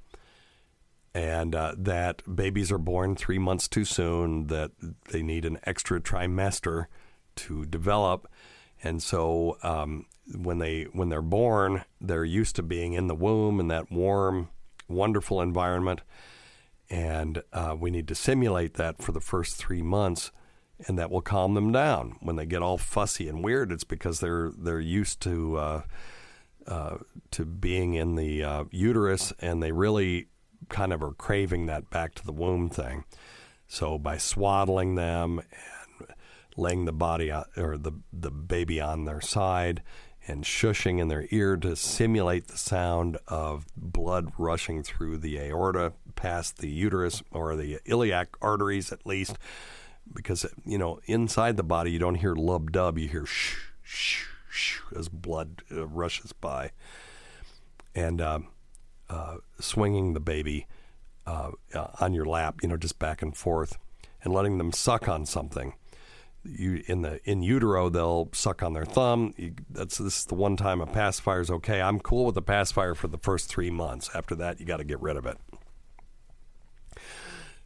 And uh, that babies are born three months too soon, that they need an extra trimester to develop. And so um, when, they, when they're born, they're used to being in the womb in that warm, wonderful environment. And uh, we need to simulate that for the first three months, and that will calm them down. When they get all fussy and weird, it's because they're they're used to, uh, uh, to being in the uh, uterus, and they really kind of are craving that back to the womb thing. So by swaddling them and laying the body on, or the the baby on their side and shushing in their ear to simulate the sound of blood rushing through the aorta past the uterus or the iliac arteries at least, because, you know, inside the body you don't hear lub-dub, you hear shh, shh, shh as blood uh, rushes by. And uh, uh, swinging the baby uh, uh, on your lap, you know, just back and forth, and letting them suck on something. You in the in utero, they'll suck on their thumb. You, that's this is the one time a pacifier is okay. I'm cool with the pacifier for the first three months. After that, you got to get rid of it.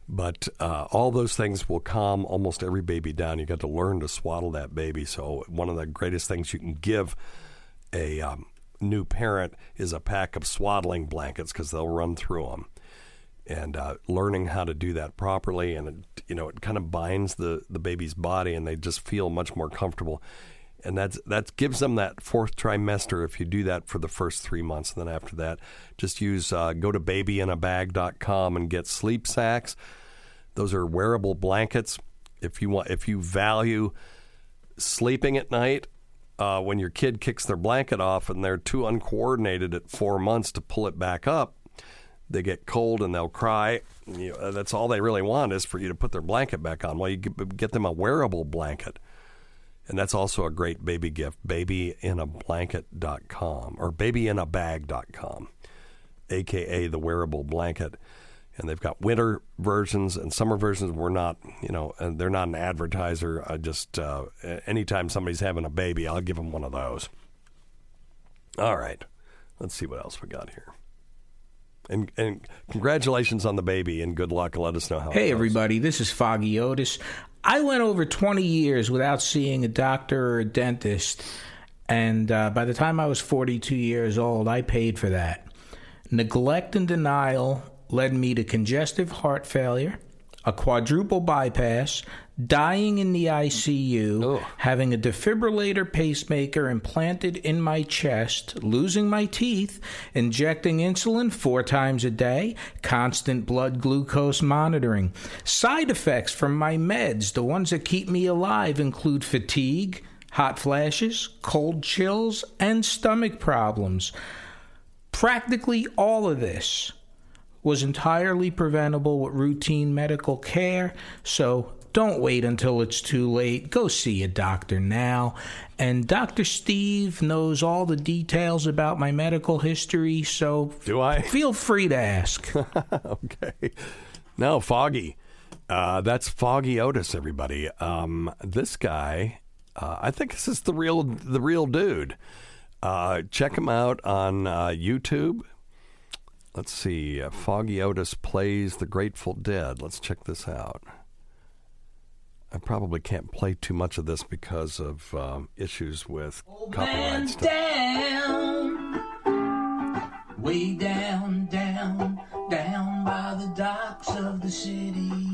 But uh, all those things will calm almost every baby down. You got to learn to swaddle that baby. So one of the greatest things you can give a um, new parent is a pack of swaddling blankets, because they'll run through them. And uh, learning how to do that properly, and it, you know, it kind of binds the, the baby's body, and they just feel much more comfortable. And that's that gives them that fourth trimester if you do that for the first three months. And then after that, just use uh, go to baby in a bag dot com and get sleep sacks. Those are wearable blankets. If you want, if you value sleeping at night, uh, when your kid kicks their blanket off and they're too uncoordinated at four months to pull it back up, they get cold and they'll cry. You know, that's all they really want is for you to put their blanket back on. Well, you get them a wearable blanket. And that's also a great baby gift, baby in a blanket dot com or baby in a bag dot com, a k a the wearable blanket. And they've got winter versions and summer versions. We're not, you know, and they're not an advertiser. I just, uh, anytime somebody's having a baby, I'll give them one of those. All right. Let's see what else we got here. And, and congratulations on the baby, and good luck. Let us know how. Hey, it goes. everybody. This is Foggy Otis. I went over twenty years without seeing a doctor or a dentist, and uh, by the time I was forty-two years old, I paid for that. Neglect and denial led me to congestive heart failure, a quadruple bypass, dying in the I C U, Ugh. having a defibrillator pacemaker implanted in my chest, losing my teeth, injecting insulin four times a day, constant blood glucose monitoring. Side effects from my meds, the ones that keep me alive, include fatigue, hot flashes, cold chills, and stomach problems. Practically all of this was entirely preventable with routine medical care, so don't wait until it's too late. Go see a doctor now. And Doctor Steve knows all the details about my medical history, so Do I? feel free to ask. Okay. No, Foggy. Uh, that's Foggy Otis, everybody. Um, this guy, uh, I think this is the real the real dude. Uh, check him out on uh, YouTube. Let's see. Uh, Foggy Otis plays the Grateful Dead. Let's check this out. I probably can't play too much of this because of um, issues with Old copyright man stuff. down, way down, down, down by the docks of the city.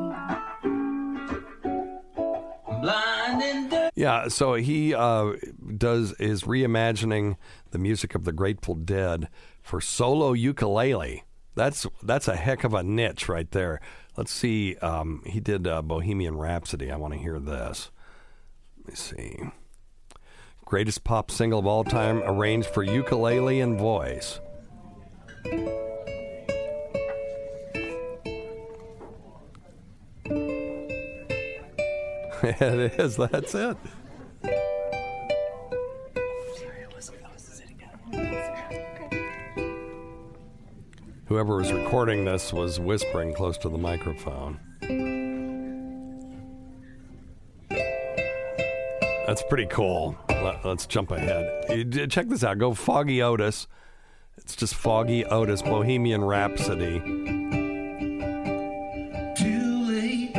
Blind and dirty. Yeah, so he uh, does is reimagining the music of the Grateful Dead for solo ukulele. That's that's a heck of a niche right there. Let's see. Um, he did uh, Bohemian Rhapsody. I want to hear this. Let me see. Greatest pop single of all time, arranged for ukulele and voice. It is. That's it. Whoever was recording this was whispering close to the microphone. That's pretty cool. Let, let's jump ahead. You, check this out. Go Foggy Otis. It's just Foggy Otis, Bohemian Rhapsody. Too late.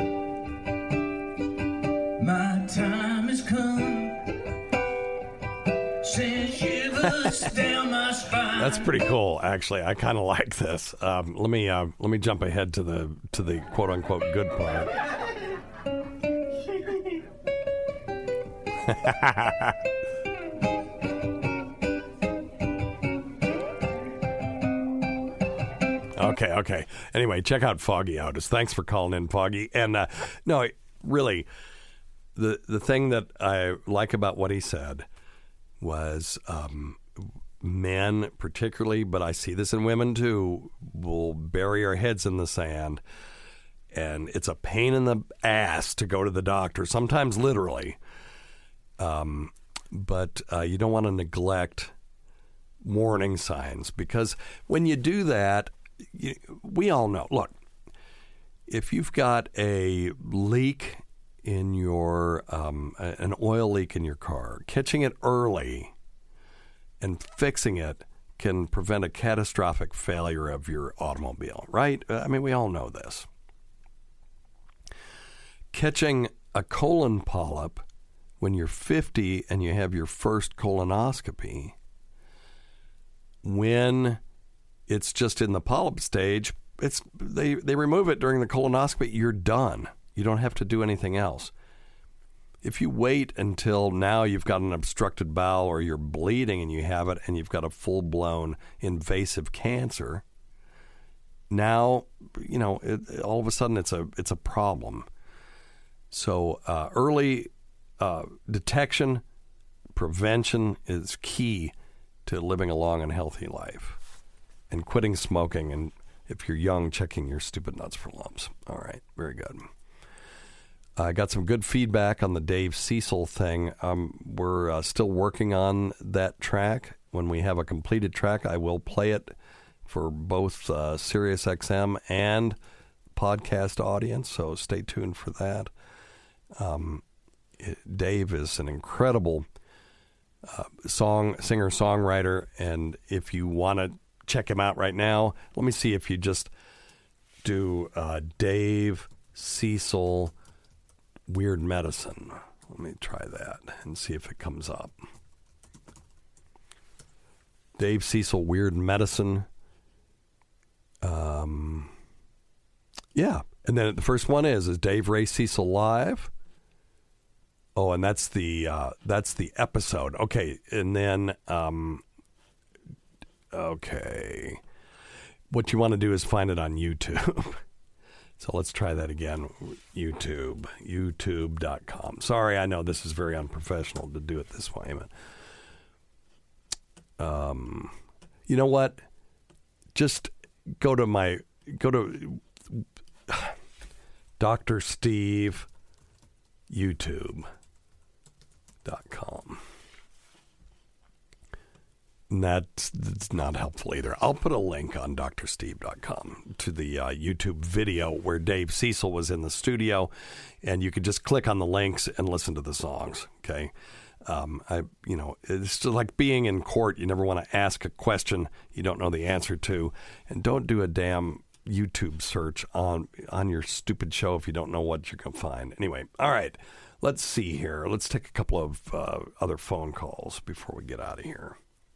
My time has come. Send shivers down my spine. That's pretty cool, actually. I kind of like this. Um, let me uh, let me jump ahead to the to the quote unquote good part. Okay, okay. Anyway, check out Foggy Otis. Thanks for calling in, Foggy. And uh, no, really, the the thing that I like about what he said was um, men particularly, but I see this in women too, will bury our heads in the sand. And it's a pain in the ass to go to the doctor, sometimes literally. Um, but uh, you don't want to neglect warning signs, because when you do that, you, we all know, look, if you've got a leak in your, um, an oil leak in your car, catching it early and fixing it can prevent a catastrophic failure of your automobile, right? I mean, we all know this. catching a colon polyp when you're fifty and you have your first colonoscopy, when it's just in the polyp stage, it's they, they remove it during the colonoscopy, you're done. You don't have to do anything else. If you wait until now you've got an obstructed bowel or you're bleeding and you have it and you've got a full-blown invasive cancer, now, you know, it, all of a sudden it's a it's a problem. So uh, early uh, detection, prevention is key to living a long and healthy life. And quitting smoking, and if you're young, checking your stupid nuts for lumps. All right, very good. I got some good feedback on the Dave Cecil thing. Um, we're uh, still working on that track. When we have a completed track, I will play it for both uh, Sirius X M and podcast audience, so stay tuned for that. Um, it, Dave is an incredible uh, song singer songwriter, and if you want to check him out right now, let me see if you just do uh, Dave Cecil Weird Medicine. Let me try that and see if it comes up. Dave Cecil Weird Medicine. Um, yeah, and then the first one is is Dave Ray Cecil Live. Oh, and that's the uh, that's the episode. Okay, and then um, okay, what you want to do is find it on YouTube. So let's try that again. YouTube, youtube dot com. Sorry, I know this is very unprofessional to do it this way, but um, you know what? Just go to my go to Doctor Steve YouTube dot com. And that's, that's not helpful either. I'll put a link on D R Steve dot com to the uh, YouTube video where Dave Cecil was in the studio, and you could just click on the links and listen to the songs. Okay, um, I you know it's just like being in court. You never want to ask a question you don't know the answer to, and don't do a damn YouTube search on on your stupid show if you don't know what you're gonna find. Anyway, all right, let's see here. Let's take a couple of uh, other phone calls before we get out of here.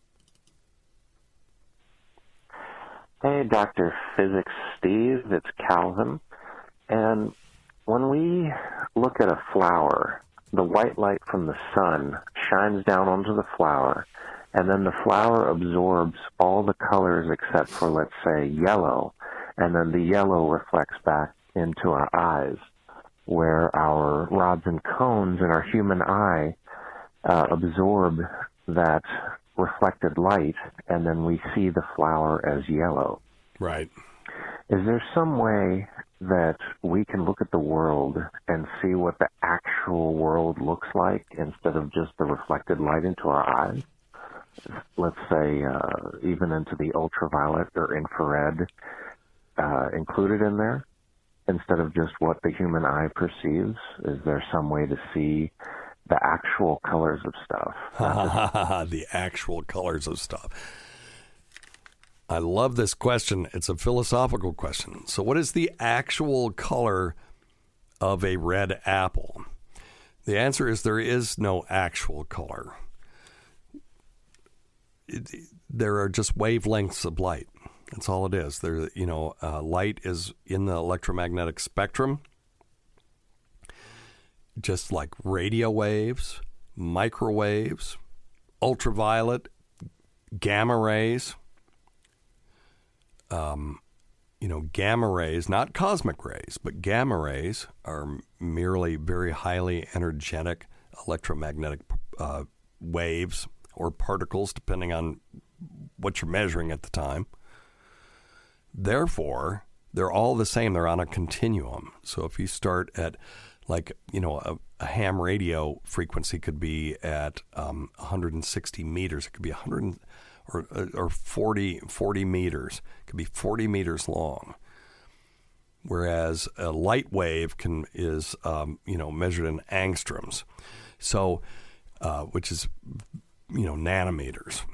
Hey, Doctor Physics Steve, it's Calvin. And when we look at a flower, the white light from the sun shines down onto the flower, and then the flower absorbs all the colors except for, let's say, yellow, and then the yellow reflects back into our eyes, where our rods and cones in our human eye uh, absorb that reflected light, and then we see the flower as yellow. Right. Is there some way that we can look at the world and see what the actual world looks like instead of just the reflected light into our eyes? Let's say uh, even into the ultraviolet or infrared uh, included in there, instead of just what the human eye perceives? Is there some way to see the actual colors of stuff? The actual colors of stuff. I love this question. It's a philosophical question. So what is the actual color of a red apple? The answer is there is no actual color. It, there are just wavelengths of light. That's all it is. There, you know, uh, light is in the electromagnetic spectrum, just like radio waves, microwaves, ultraviolet, gamma rays. Um, you know, gamma rays, not cosmic rays, but gamma rays are merely very highly energetic electromagnetic uh, waves or particles, depending on what you're measuring at the time. Therefore, they're all the same. They're on a continuum. So if you start at, like, you know, a, a ham radio frequency could be at um, one hundred sixty meters. It could be one hundred or or forty, forty meters. It could be forty meters long. Whereas a light wave can is um, you know measured in angstroms, so uh, which is you know nanometers.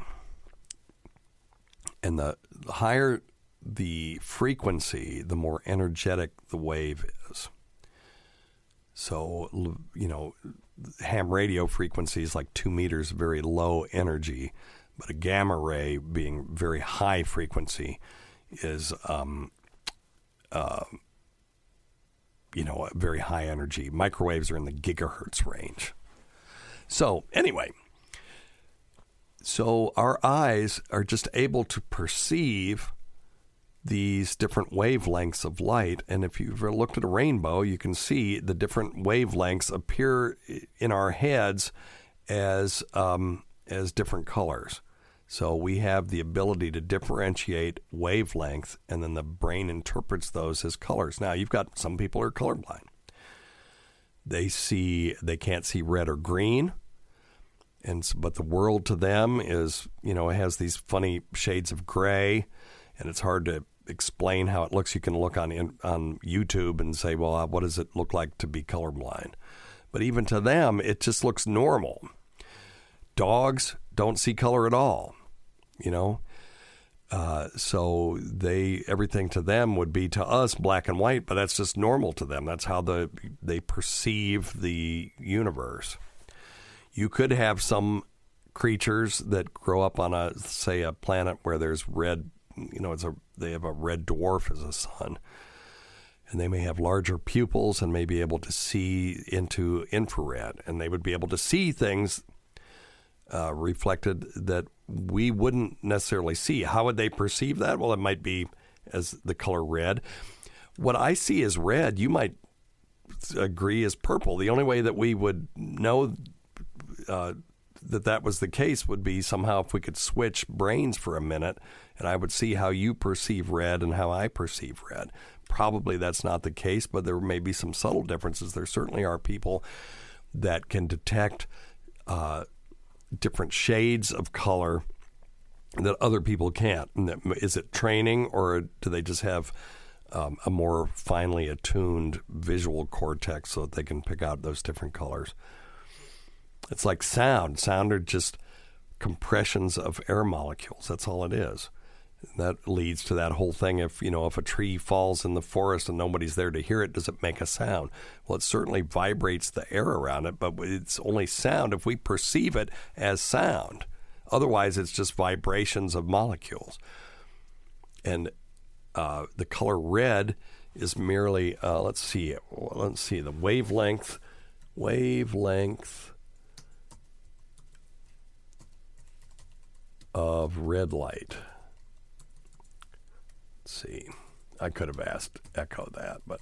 And the, the higher the frequency, the more energetic the wave is. So, you know, ham radio frequency is like two meters, very low energy, but a gamma ray being very high frequency is, um, uh, you know, a very high energy. Microwaves are in the gigahertz range. So anyway, so our eyes are just able to perceive these different wavelengths of light. And if you've ever looked at a rainbow, you can see the different wavelengths appear in our heads as um, as different colors. So we have the ability to differentiate wavelength, and then the brain interprets those as colors. Now, you've got some people are colorblind. They see, they can't see red or green, and but the world to them is, you know, it has these funny shades of gray, and it's hard to explain how it looks. You can look on on YouTube and say, well, what does it look like to be colorblind? But even to them, it just looks normal. Dogs don't see color at all, you know. Uh, so they everything to them would be to us black and white, but that's just normal to them. That's how the they perceive the universe. You could have some creatures that grow up on a say a planet where there's red. You know, it's a they have a red dwarf as a sun, and they may have larger pupils and may be able to see into infrared, and they would be able to see things uh, reflected that we wouldn't necessarily see. How would they perceive that? Well, it might be as the color red. What I see as red, you might agree is purple. The only way that we would know uh, that that was the case would be somehow if we could switch brains for a minute, and I would see how you perceive red and how I perceive red. Probably that's not the case, but there may be some subtle differences. There certainly are people that can detect uh, different shades of color that other people can't. And that, is it training, or do they just have um, a more finely attuned visual cortex so that they can pick out those different colors? It's like sound. Sound are just compressions of air molecules. That's all it is. That leads to that whole thing. If, you know, if a tree falls in the forest and nobody's there to hear it, does it make a sound? Well, it certainly vibrates the air around it, but it's only sound if we perceive it as sound. Otherwise, it's just vibrations of molecules. And uh, the color red is merely, uh, let's see, let's see, the wavelength, wavelength of red light. See, I could have asked Echo that, but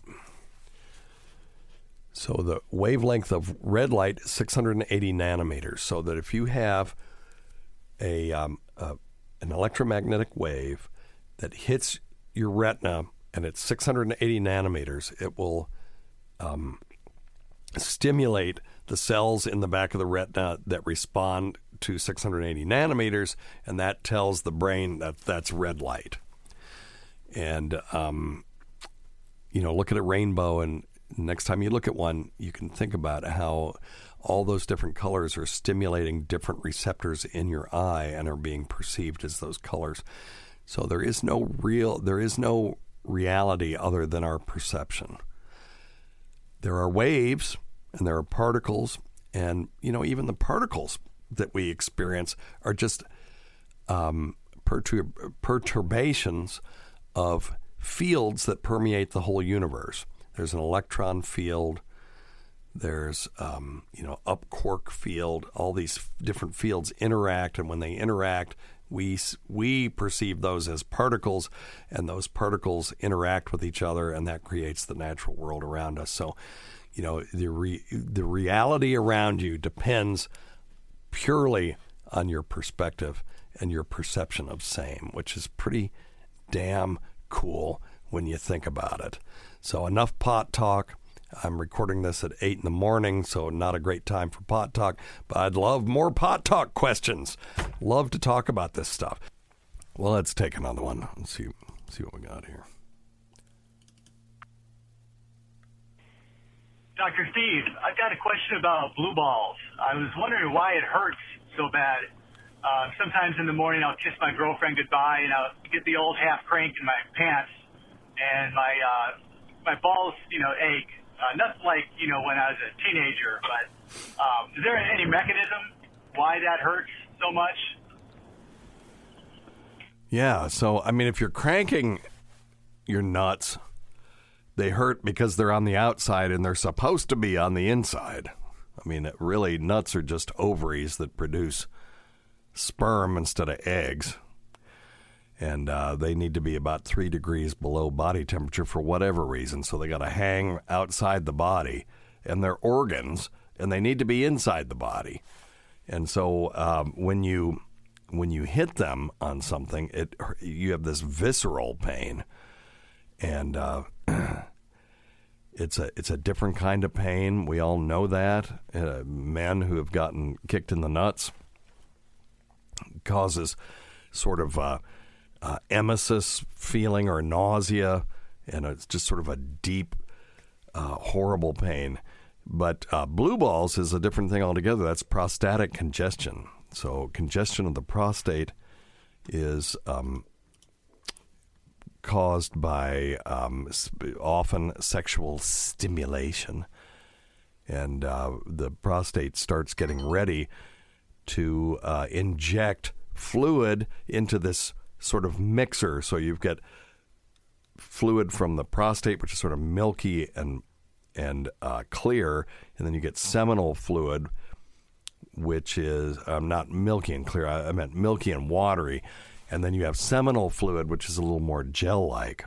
so the wavelength of red light is six hundred eighty nanometers. So that if you have a, um, a an electromagnetic wave that hits your retina and it's six hundred eighty nanometers, it will um, stimulate the cells in the back of the retina that respond to six hundred eighty nanometers, and that tells the brain that that's red light. And, um, you know, look at a rainbow, and next time you look at one, you can think about how all those different colors are stimulating different receptors in your eye and are being perceived as those colors. So there is no real, there is no reality other than our perception. There are waves and there are particles, and, you know, even the particles that we experience are just um, pertur- perturbations of fields that permeate the whole universe. There's an electron field, there's um, you know, up quark field. All these different fields interact, and when they interact, we we perceive those as particles, and those particles interact with each other, and that creates the natural world around us. So, you know, the re, the reality around you depends purely on your perspective and your perception of same, which is pretty damn cool when you think about it. So enough pot talk. I'm recording this at eight in the morning, so not a great time for pot talk, but I'd love more pot talk questions. Love to talk about this stuff. Well, let's take another one. Let's see, see what we got here. Doctor Steve, I've got a question about blue balls. I was wondering why it hurts so bad. Uh, sometimes in the morning I'll kiss my girlfriend goodbye and I'll get the old half crank in my pants, and my uh, my balls, you know, ache. Uh, nothing like, you know, when I was a teenager, but um, is there any mechanism why that hurts so much? Yeah, so, I mean, if you're cranking your nuts, they hurt because they're on the outside and they're supposed to be on the inside. I mean, it really, nuts are just ovaries that produce sperm instead of eggs. And uh, they need to be about three degrees below body temperature for whatever reason. So they got to hang outside the body, and they're organs, and they need to be inside the body. And so um, when you when you hit them on something, it you have this visceral pain, and uh, it's a it's a different kind of pain. We all know that. Uh, men who have gotten kicked in the nuts causes sort of uh, uh, emesis feeling or nausea, and it's just sort of a deep, uh, horrible pain. But uh, blue balls is a different thing altogether. That's prostatic congestion. So congestion of the prostate is um, caused by um, often sexual stimulation, and uh, the prostate starts getting ready to uh, inject fluid into this sort of mixer. So you've got fluid from the prostate, which is sort of milky and and uh, clear, and then you get seminal fluid, which is um, not milky and clear. I, I meant milky and watery. And then you have seminal fluid, which is a little more gel-like.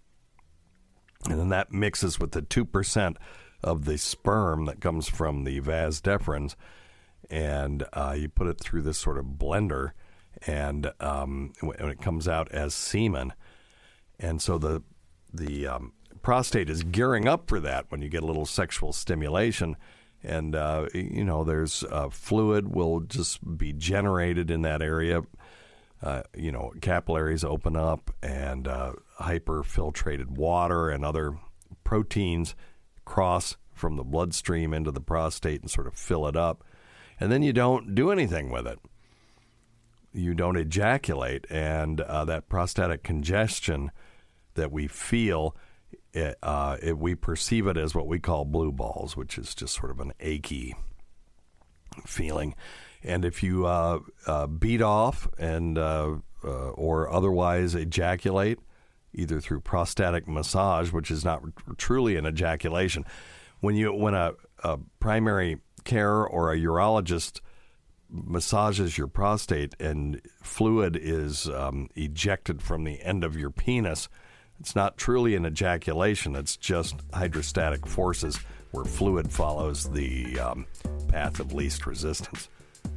And then that mixes with the two percent of the sperm that comes from the vas deferens, and uh, you put it through this sort of blender, and um, when it comes out as semen. And so the the um, prostate is gearing up for that when you get a little sexual stimulation. And, uh, you know, there's uh, fluid will just be generated in that area. Uh, you know, capillaries open up, and uh, hyperfiltrated water and other proteins cross from the bloodstream into the prostate and sort of fill it up. And then you don't do anything with it. You don't ejaculate, and uh, that prostatic congestion that we feel, it, uh, it, we perceive it as what we call blue balls, which is just sort of an achy feeling. And if you uh, uh, beat off and uh, uh, or otherwise ejaculate, either through prostatic massage, which is not r- truly an ejaculation, when you when a, a primary care or a urologist massages your prostate and fluid is um, ejected from the end of your penis, it's not truly an ejaculation. It's just hydrostatic forces where fluid follows the um, path of least resistance.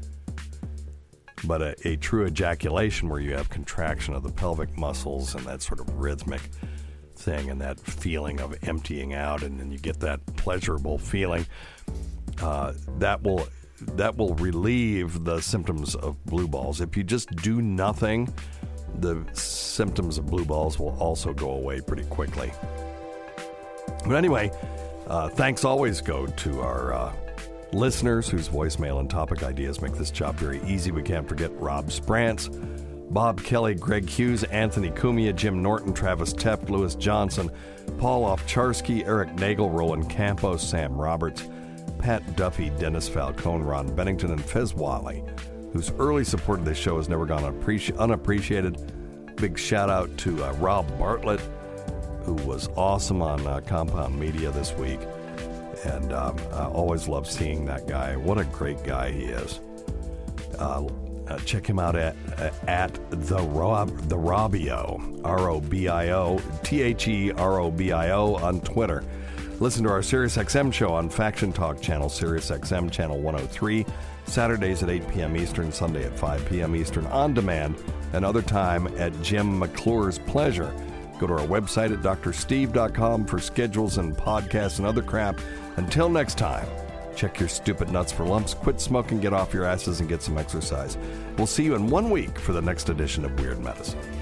But a, a true ejaculation where you have contraction of the pelvic muscles and that sort of rhythmic thing and that feeling of emptying out, and then you get that pleasurable feeling, uh, that will that will relieve the symptoms of blue balls. If you just do nothing, the symptoms of blue balls will also go away pretty quickly. But anyway, uh, thanks always go to our uh, listeners whose voicemail and topic ideas make this job very easy. We can't forget Rob Sprance, Bob Kelly, Greg Hughes, Anthony Cumia, Jim Norton, Travis Tepp, Lewis Johnson, Paul Ofcharsky, Eric Nagel, Roland Campos, Sam Roberts, Pat Duffy, Dennis Falcone, Ron Bennington, and Fez Wally, whose early support of this show has never gone unappreci- unappreciated. Big shout out to uh, Rob Bartlett, who was awesome on uh, Compound Media this week. And um, I always love seeing that guy. What a great guy he is. Uh, uh, check him out at uh, at the Rob the Robio, R O B I O, T H E R O B I O on Twitter. Listen to our SiriusXM show on Faction Talk channel, SiriusXM channel one oh three, Saturdays at eight p.m. Eastern, Sunday at five p.m. Eastern, on demand, and other time at Jim McClure's pleasure. Go to our website at D R steve dot com for schedules and podcasts and other crap. Until next time, check your stupid nuts for lumps, quit smoking, get off your asses, and get some exercise. We'll see you in one week for the next edition of Weird Medicine.